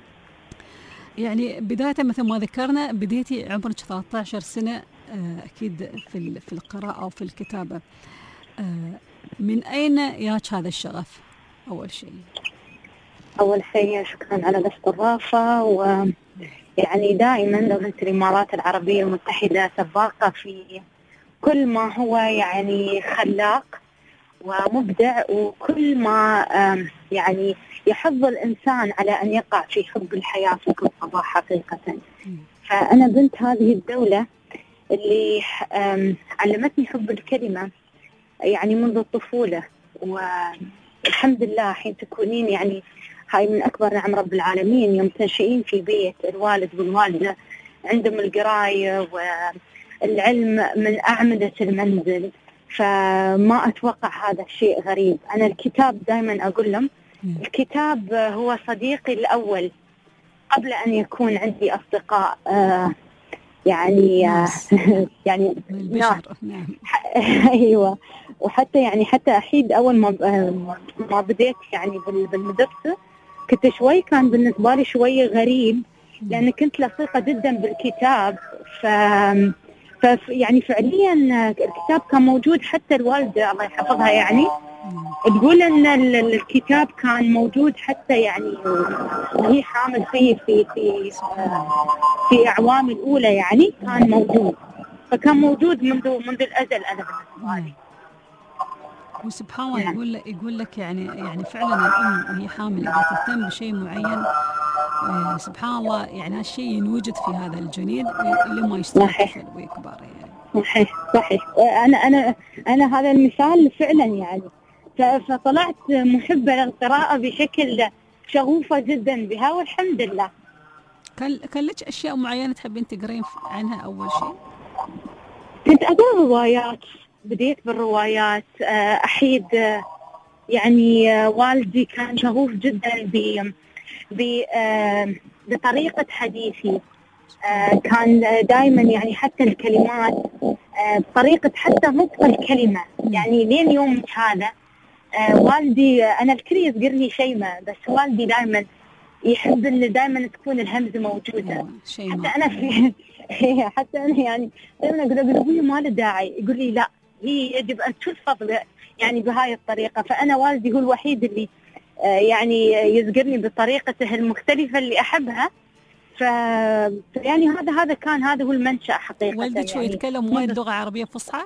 يعني بداية مثل ما ذكرنا بديتي عمرك ثلاثة عشر سنة، أكيد في في القراءة وفي الكتابة. من أين ياك هذا الشغف أول شيء؟ أول شيء شكرا على الاستضافة، ويعني دائما دولة الإمارات العربية المتحدة سباقة في كل ما هو يعني خلاق ومبدع، وكل ما يعني يحض الإنسان على أن يقع في حب الحياة في كل صباح حقيقة. فأنا بنت هذه الدولة اللي علمتني حب الكلمة يعني منذ الطفولة، والحمد لله حين تكونين يعني هاي من أكبر نعم رب العالمين يوم تنشئين في بيت الوالد والوالدة عندهم القراية والعلم من أعمدة المنزل، فما أتوقع هذا الشيء غريب. أنا الكتاب دائما أقول لهم الكتاب هو صديقي الأول قبل أن يكون عندي أصدقاء آه يعني آه يعني ناس. أيوة. وحتى يعني حتى أحيد أول ما ما بديت يعني بالمدرسة كنت شوي كان بالنسبة لي شوي غريب، لأن كنت لصيقة جدا بالكتاب. ف ف يعني فعليا الكتاب كان موجود، حتى الوالدة الله يحفظها يعني تقول ان الكتاب كان موجود حتى يعني وهي حامل فيه في في في اعوام الاولى، يعني كان موجود، فكان موجود منذ منذ الازل. انا بالنسبه لي وسبحان الله يقول لك يقول لك يعني يعني فعلا الام وهي حامل اذا تهتم بشيء معين سبحان الله يعني هالشيء ينوجد في هذا الجنين لما يستكبر ويكبر يعني. صحيح صحيح. انا انا انا هذا المثال فعلا يعني. فطلعت محبة للقراءة بشكل شغوفة جدا بها، والحمد لله. كان كان لك أشياء معينة تحبين تقرين عنها أول شيء؟ كنت أقرأ روايات، بديت بالروايات. أحيد يعني والدي كان شغوف جدا ب بطريقة حديثي، كان دائما يعني حتى الكلمات بطريقة حتى نطق الكلمة، يعني لين يوم هذا آه والدي أنا الكل يذكر لي شيماء، بس والدي دائما يحب إن دائما تكون الهمزة موجودة. حتى أنا في حتى أنا يعني دائما أقول له أبوي ما له داعي، يقول لي لا هي يجب أن تلفظ يعني بهاي الطريقة. فأنا والدي هو الوحيد اللي آه يعني يذكرني بطريقته المختلفة اللي أحبها. ف يعني هذا هذا كان هذا هو المنشأ حقيقة. والدك شو يعني يتكلم وايد لغة عربية فصحى؟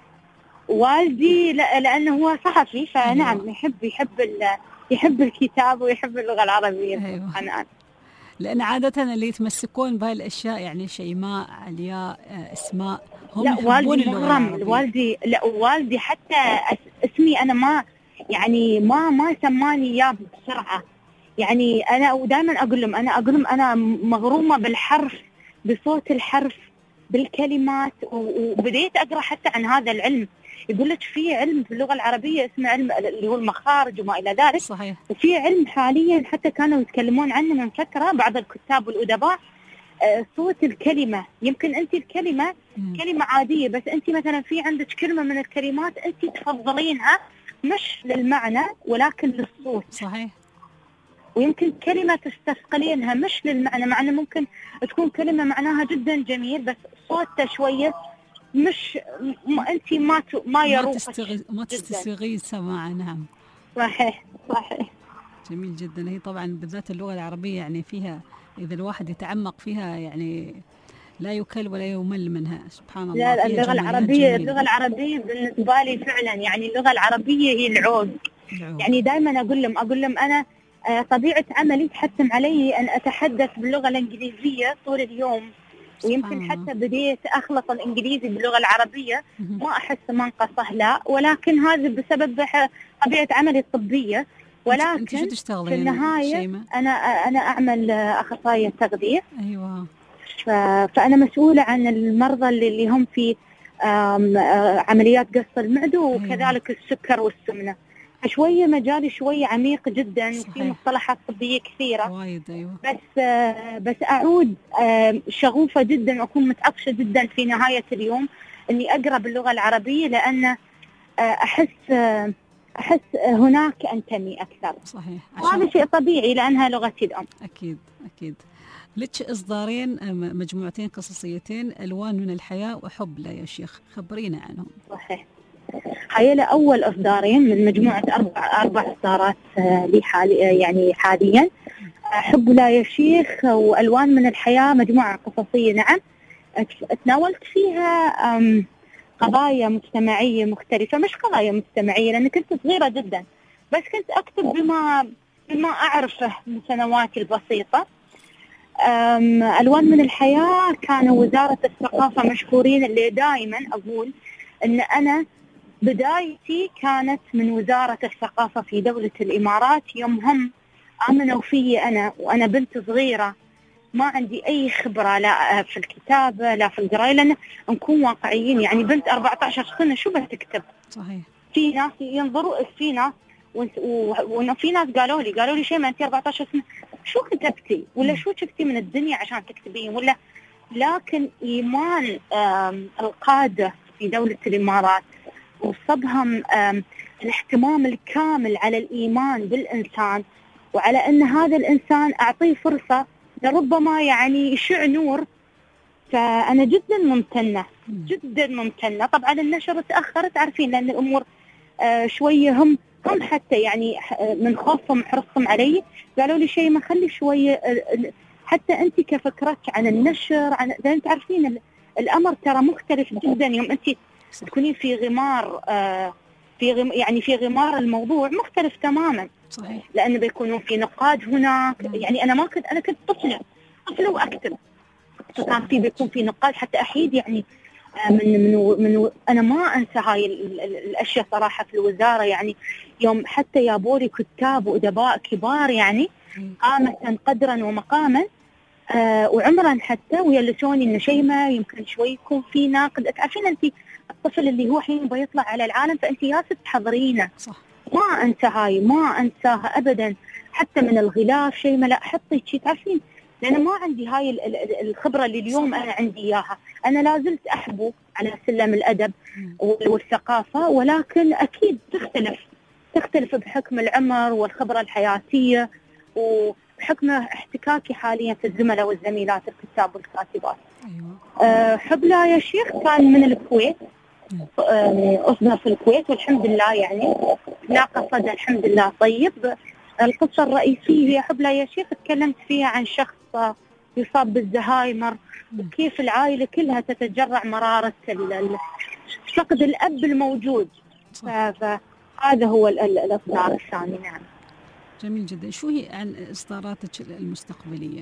والدي لا لأنه هو صحفي، فنعم أيوة. يحب يحب يحب الكتاب ويحب اللغة العربية. أيوة. أنا لأن عادة اللي يتمسكون بهاي الأشياء يعني شيماء، علياء، اسماء، هم لا والدي مغرم. والدي لا والدي حتى اسمي أنا ما يعني ما ما سماني إياه بسرعة، يعني أنا ودائما أقول لهم أنا أقول لهم أنا مغرومة بالحرف، بصوت الحرف، بالكلمات. وبديت أقرأ حتى عن هذا العلم. يقول لك في علم في اللغة العربية اسمه علم اللي هو المخارج وما إلى ذلك. صحيح. وفي علم حاليا حتى كانوا يتكلمون عنه من فترة بعض الكتاب والأدباء، صوت الكلمة. يمكن أنت الكلمة م. كلمة عادية، بس أنت مثلا في عندك كلمة من الكلمات أنت تفضلينها مش للمعنى ولكن للصوت. صحيح. ويمكن كلمة تستثقلينها مش للمعنى، معنى ممكن تكون كلمة معناها جدا جميل بس صوتها شوية مش م... أنت ما ت... ما يروقك ما تستسيغين سماعها. نعم صحيح صحيح. جميل جدا. هي طبعا بالذات اللغة العربية يعني فيها إذا الواحد يتعمق فيها يعني لا يكل ولا يمل منها. سبحان الله. لا اللغة العربية اللغة العربية بالنسبة لي فعلا يعني اللغة العربية هي العود. يعني دائما أقول لهم أقول لهم أنا طبيعة عملي تحتم علي أن أتحدث باللغة الإنجليزية طول اليوم، ويمكن حتى بديت أخلط الإنجليزي باللغة العربية. ما أحس منقصة لا، ولكن هذا بسبب طبيعة عملي الطبية. ولكن في النهاية أنا أنا أعمل أخصائية تغذية. أيوة. فأنا مسؤولة عن المرضى اللي هم في عمليات قص المعدة وكذلك السكر والسمنة. شوية مجالي شوية عميق جدا. صحيح. وفي مصطلحات طبية كثيرة وايد. أيوة. بس بس أعود شغوفة جدا وأكون متعطشة جدا في نهاية اليوم إني أقرأ باللغة العربية، لأن أحس أحس هناك أنتمي أكثر. صحيح. وهذا شيء طبيعي لأنها لغتي الأم. أكيد أكيد. لك إصدارين مجموعتين قصصيتين، ألوان من الحياة وحب لا يا شيخ، خبرينا عنهم. صحيح. هاي أول إصدارين من مجموعة أربع أربع إصدارات لي حالي يعني حاليا. حب لا يا شيخ وألوان من الحياة مجموعة قصصية. نعم تناولت فيها قضايا مجتمعية مختلفة، مش قضايا مجتمعية لأن كنت صغيرة جدا، بس كنت أكتب بما بما أعرفه من سنواتي البسيطة. ألوان من الحياة كانوا وزارة الثقافة مشكورين، اللي دائما أقول أن أنا بدايتي كانت من وزارة الثقافة في دولة الإمارات، يوم هم آمنوا في أنا وأنا بنت صغيرة ما عندي أي خبرة لا في الكتابة لا في القراءة، لأن نكون واقعيين يعني بنت أربعة عشر سنة شو بتكتب؟ صحيح. في ناس ينظروا في ناس وفي ناس قالوا لي قالوا لي شيء ما أنت أربعة عشر سنة شو كتبتي ولا شو شفتي من الدنيا عشان تكتبين ولا. لكن إيمان القادة في دولة الإمارات وصبهم الاهتمام الكامل على الإيمان بالإنسان وعلى أن هذا الإنسان أعطيه فرصة لربما يعني يشع نور. فأنا جدا ممتنة جدا ممتنة. طبعا النشر تأخرت، عارفين لأن الأمور آه شوية هم هم حتى يعني من خوفهم حرصهم علي قالوا لي شيء ما خلي شوية حتى أنت كفكرك عن النشر، عن لأن تعرفين الأمر ترى مختلف جدا يوم أنت تكونين في غمار آه في غم يعني في غمار الموضوع مختلف تماما. صحيح. لأنه بيكونوا في نقاد هناك. يعني أنا ما كنت أنا كنت طفلة طفلة وأكتب، فكان في بيكون في نقاد حتى أحيد يعني من من من أنا ما أنسى هاي الأشياء صراحة في الوزارة. يعني يوم حتى يابولي كتاب وأدباء كبار يعني قامة قدرا ومقاما آه وعمرا حتى ويلسوني إن شيء ما يمكن شوي يكون في ناقد. تعرفين أنت الطفل اللي هو حين بيطلع على العالم فأنت ياسر تحضرينه. صح. ما أنسى هاي ما أنساها أبدا، حتى من الغلاف شيء ما لا حطي شيء. تعرفين لأن ما عندي هاي الخبرة اللي اليوم أنا عندي إياها. أنا لازلت أحبو على سلم الأدب والثقافة، ولكن أكيد تختلف تختلف بحكم العمر والخبرة الحياتية وبحكم احتكاكي حاليا في الزملاء والزميلات الكتاب والكاتبات. أيوة. أه حبلى يا شيخ كان من الكويت، أصدر في الكويت والحمد لله يعني لاقى صدى الحمد لله طيب. القصة الرئيسية حبلى يا شيخ تكلمت فيها عن شخص يصاب بالزهايمر وكيف العائلة كلها تتجرع مرارة فقد الأب الموجود. فهذا هو الإصدار الثاني. نعم. جميل جدا. شو هي عن إصداراتك المستقبلية؟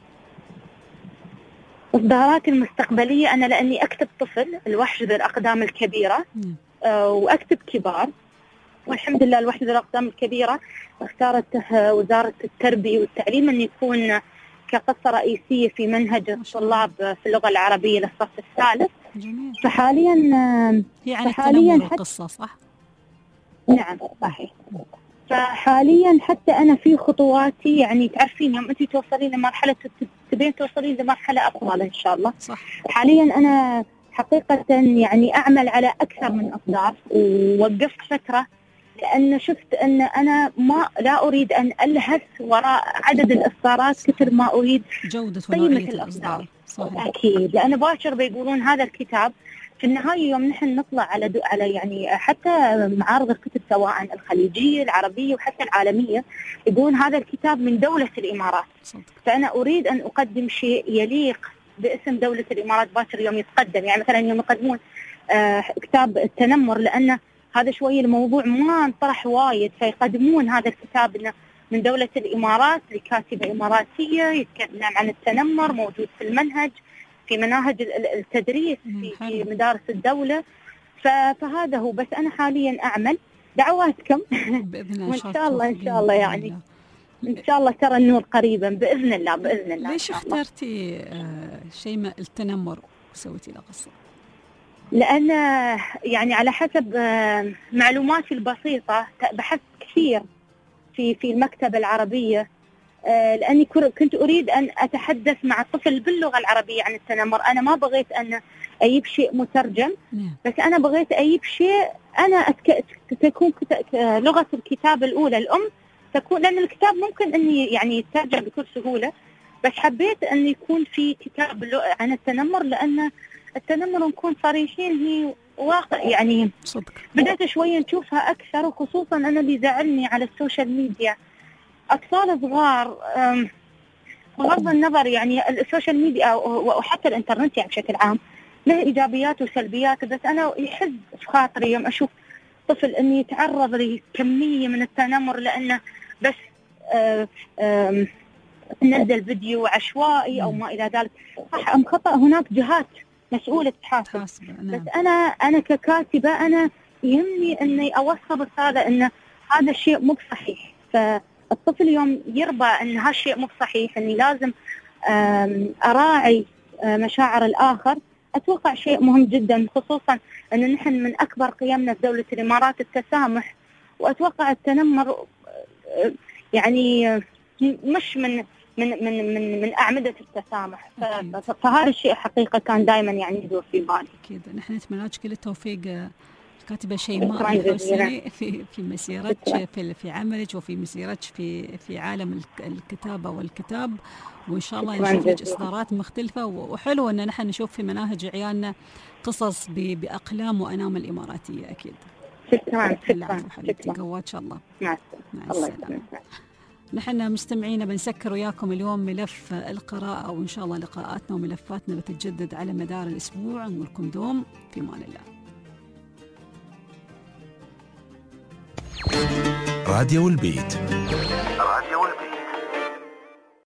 إصداراتي المستقبلية أنا لأني أكتب طفل الوحش ذي الأقدام الكبيرة آه وأكتب كبار، والحمد لله الوحش ذي الأقدام الكبيرة اختارته وزارة التربية والتعليم أن يكون كقصة رئيسية في منهج الطلاب في اللغة العربية للصف الثالث. جميل. فحاليا هي عن التنمر القصة صح؟ نعم صحيح. فحاليا حتى أنا في خطواتي يعني تعرفين يوم أنت توصلين لمرحلة تبين توصلين لمرحلة أفضل إن شاء الله. صح. حاليا أنا حقيقة يعني أعمل على أكثر من إصدار ووقفت فترة لأن شفت أن أنا ما لا أريد أن ألهث وراء عدد الإصدارات كثر ما أريد جودة قيمة ونوعية الإصدار. صحيح. أكيد لأن باكر بيقولون هذا الكتاب في النهاية يوم نحن نطلع على على يعني حتى معارض الكتب سواء الخليجية العربية وحتى العالمية يقولون هذا الكتاب من دولة الإمارات. صدق. فأنا أريد أن أقدم شيء يليق باسم دولة الإمارات باكر يوم يتقدم. يعني مثلا يوم يقدمون آه كتاب التنمر لأن هذا شوي الموضوع ما انطرح وايد فيقدمون هذا الكتاب إنه من دولة الإمارات لكاتبة إماراتية يتكلم عن التنمر موجود في المنهج في مناهج التدريس في, في مدارس الدولة. فهذا هو. بس أنا حاليا أعمل دعواتكم بإذن الله. وإن شاء الله إن شاء الله يعني إن شاء الله ترى النور قريبا بإذن الله بإذن الله. ليش اخترتي آه شيء التنمر وسويتي له قصة؟ لأن يعني على حسب آه معلوماتي البسيطة بحثت كثير في في المكتبة العربية آه لأني كنت أريد أن أتحدث مع الطفل باللغة العربية عن التنمر. أنا ما بغيت أن أجيب شيء مترجم بس أنا بغيت أجيب شيء أنا أتك... تكون كت... لغة الكتاب الأولى الأم تكون لأن الكتاب ممكن أني يعني يترجم بكل سهولة بس حبيت أن يكون في كتاب عن التنمر لأن التنمر نكون صريحين هي واقع يعني صدق. بدأت شوية نشوفها أكثر وخصوصا أنا اللي زعلني على السوشيال ميديا أطفال صغار بغض النظر يعني السوشيال ميديا وحتى الإنترنت يعني بشكل عام له إيجابيات وسلبيات بس أنا يحز في خاطري يوم أشوف طفل أني يتعرض لكمية من التنمر لأنه بس آآ آآ نزل فيديو عشوائي أو ما إلى ذلك. صح أم خطأ هناك جهات مسؤولة تحاسب بس أنا أنا ككاتبة أنا يهمني أني أوصل رسالة أن هذا الشيء مو صحيح. فالطفل يوم يربى أن هالشيء مو صحيح أني لازم أراعي مشاعر الآخر. أتوقع شيء مهم جدا خصوصا أن نحن من أكبر قيمنا في دولة الإمارات التسامح وأتوقع التنمر يعني مش من من من من, من أعمدة التسامح. فهذا الشيء حقيقة كان دائما يعني يدور في بالي. أكيد نحن نتمنى لك كل التوفيق كاتبة شيماء الحسني في في مسيرتك في في عملك وفي مسيرتك في في عالم الكتابة والكتاب، وإن شاء الله نشوف لك إصدارات مختلفة. وحلو أن نحن نشوف في مناهج عيالنا قصص بأقلام وأنامل الإماراتية. أكيد. شكرا شكرا حبيبتي، قوات شاء الله. مع السلامة. نحن مستمعين بنسكر وياكم اليوم ملف القراءة، وإن شاء الله لقاءاتنا وملفاتنا بتتجدد على مدار الأسبوع. نقول لكم دوم في أمان الله. راديو البيت. راديو البيت.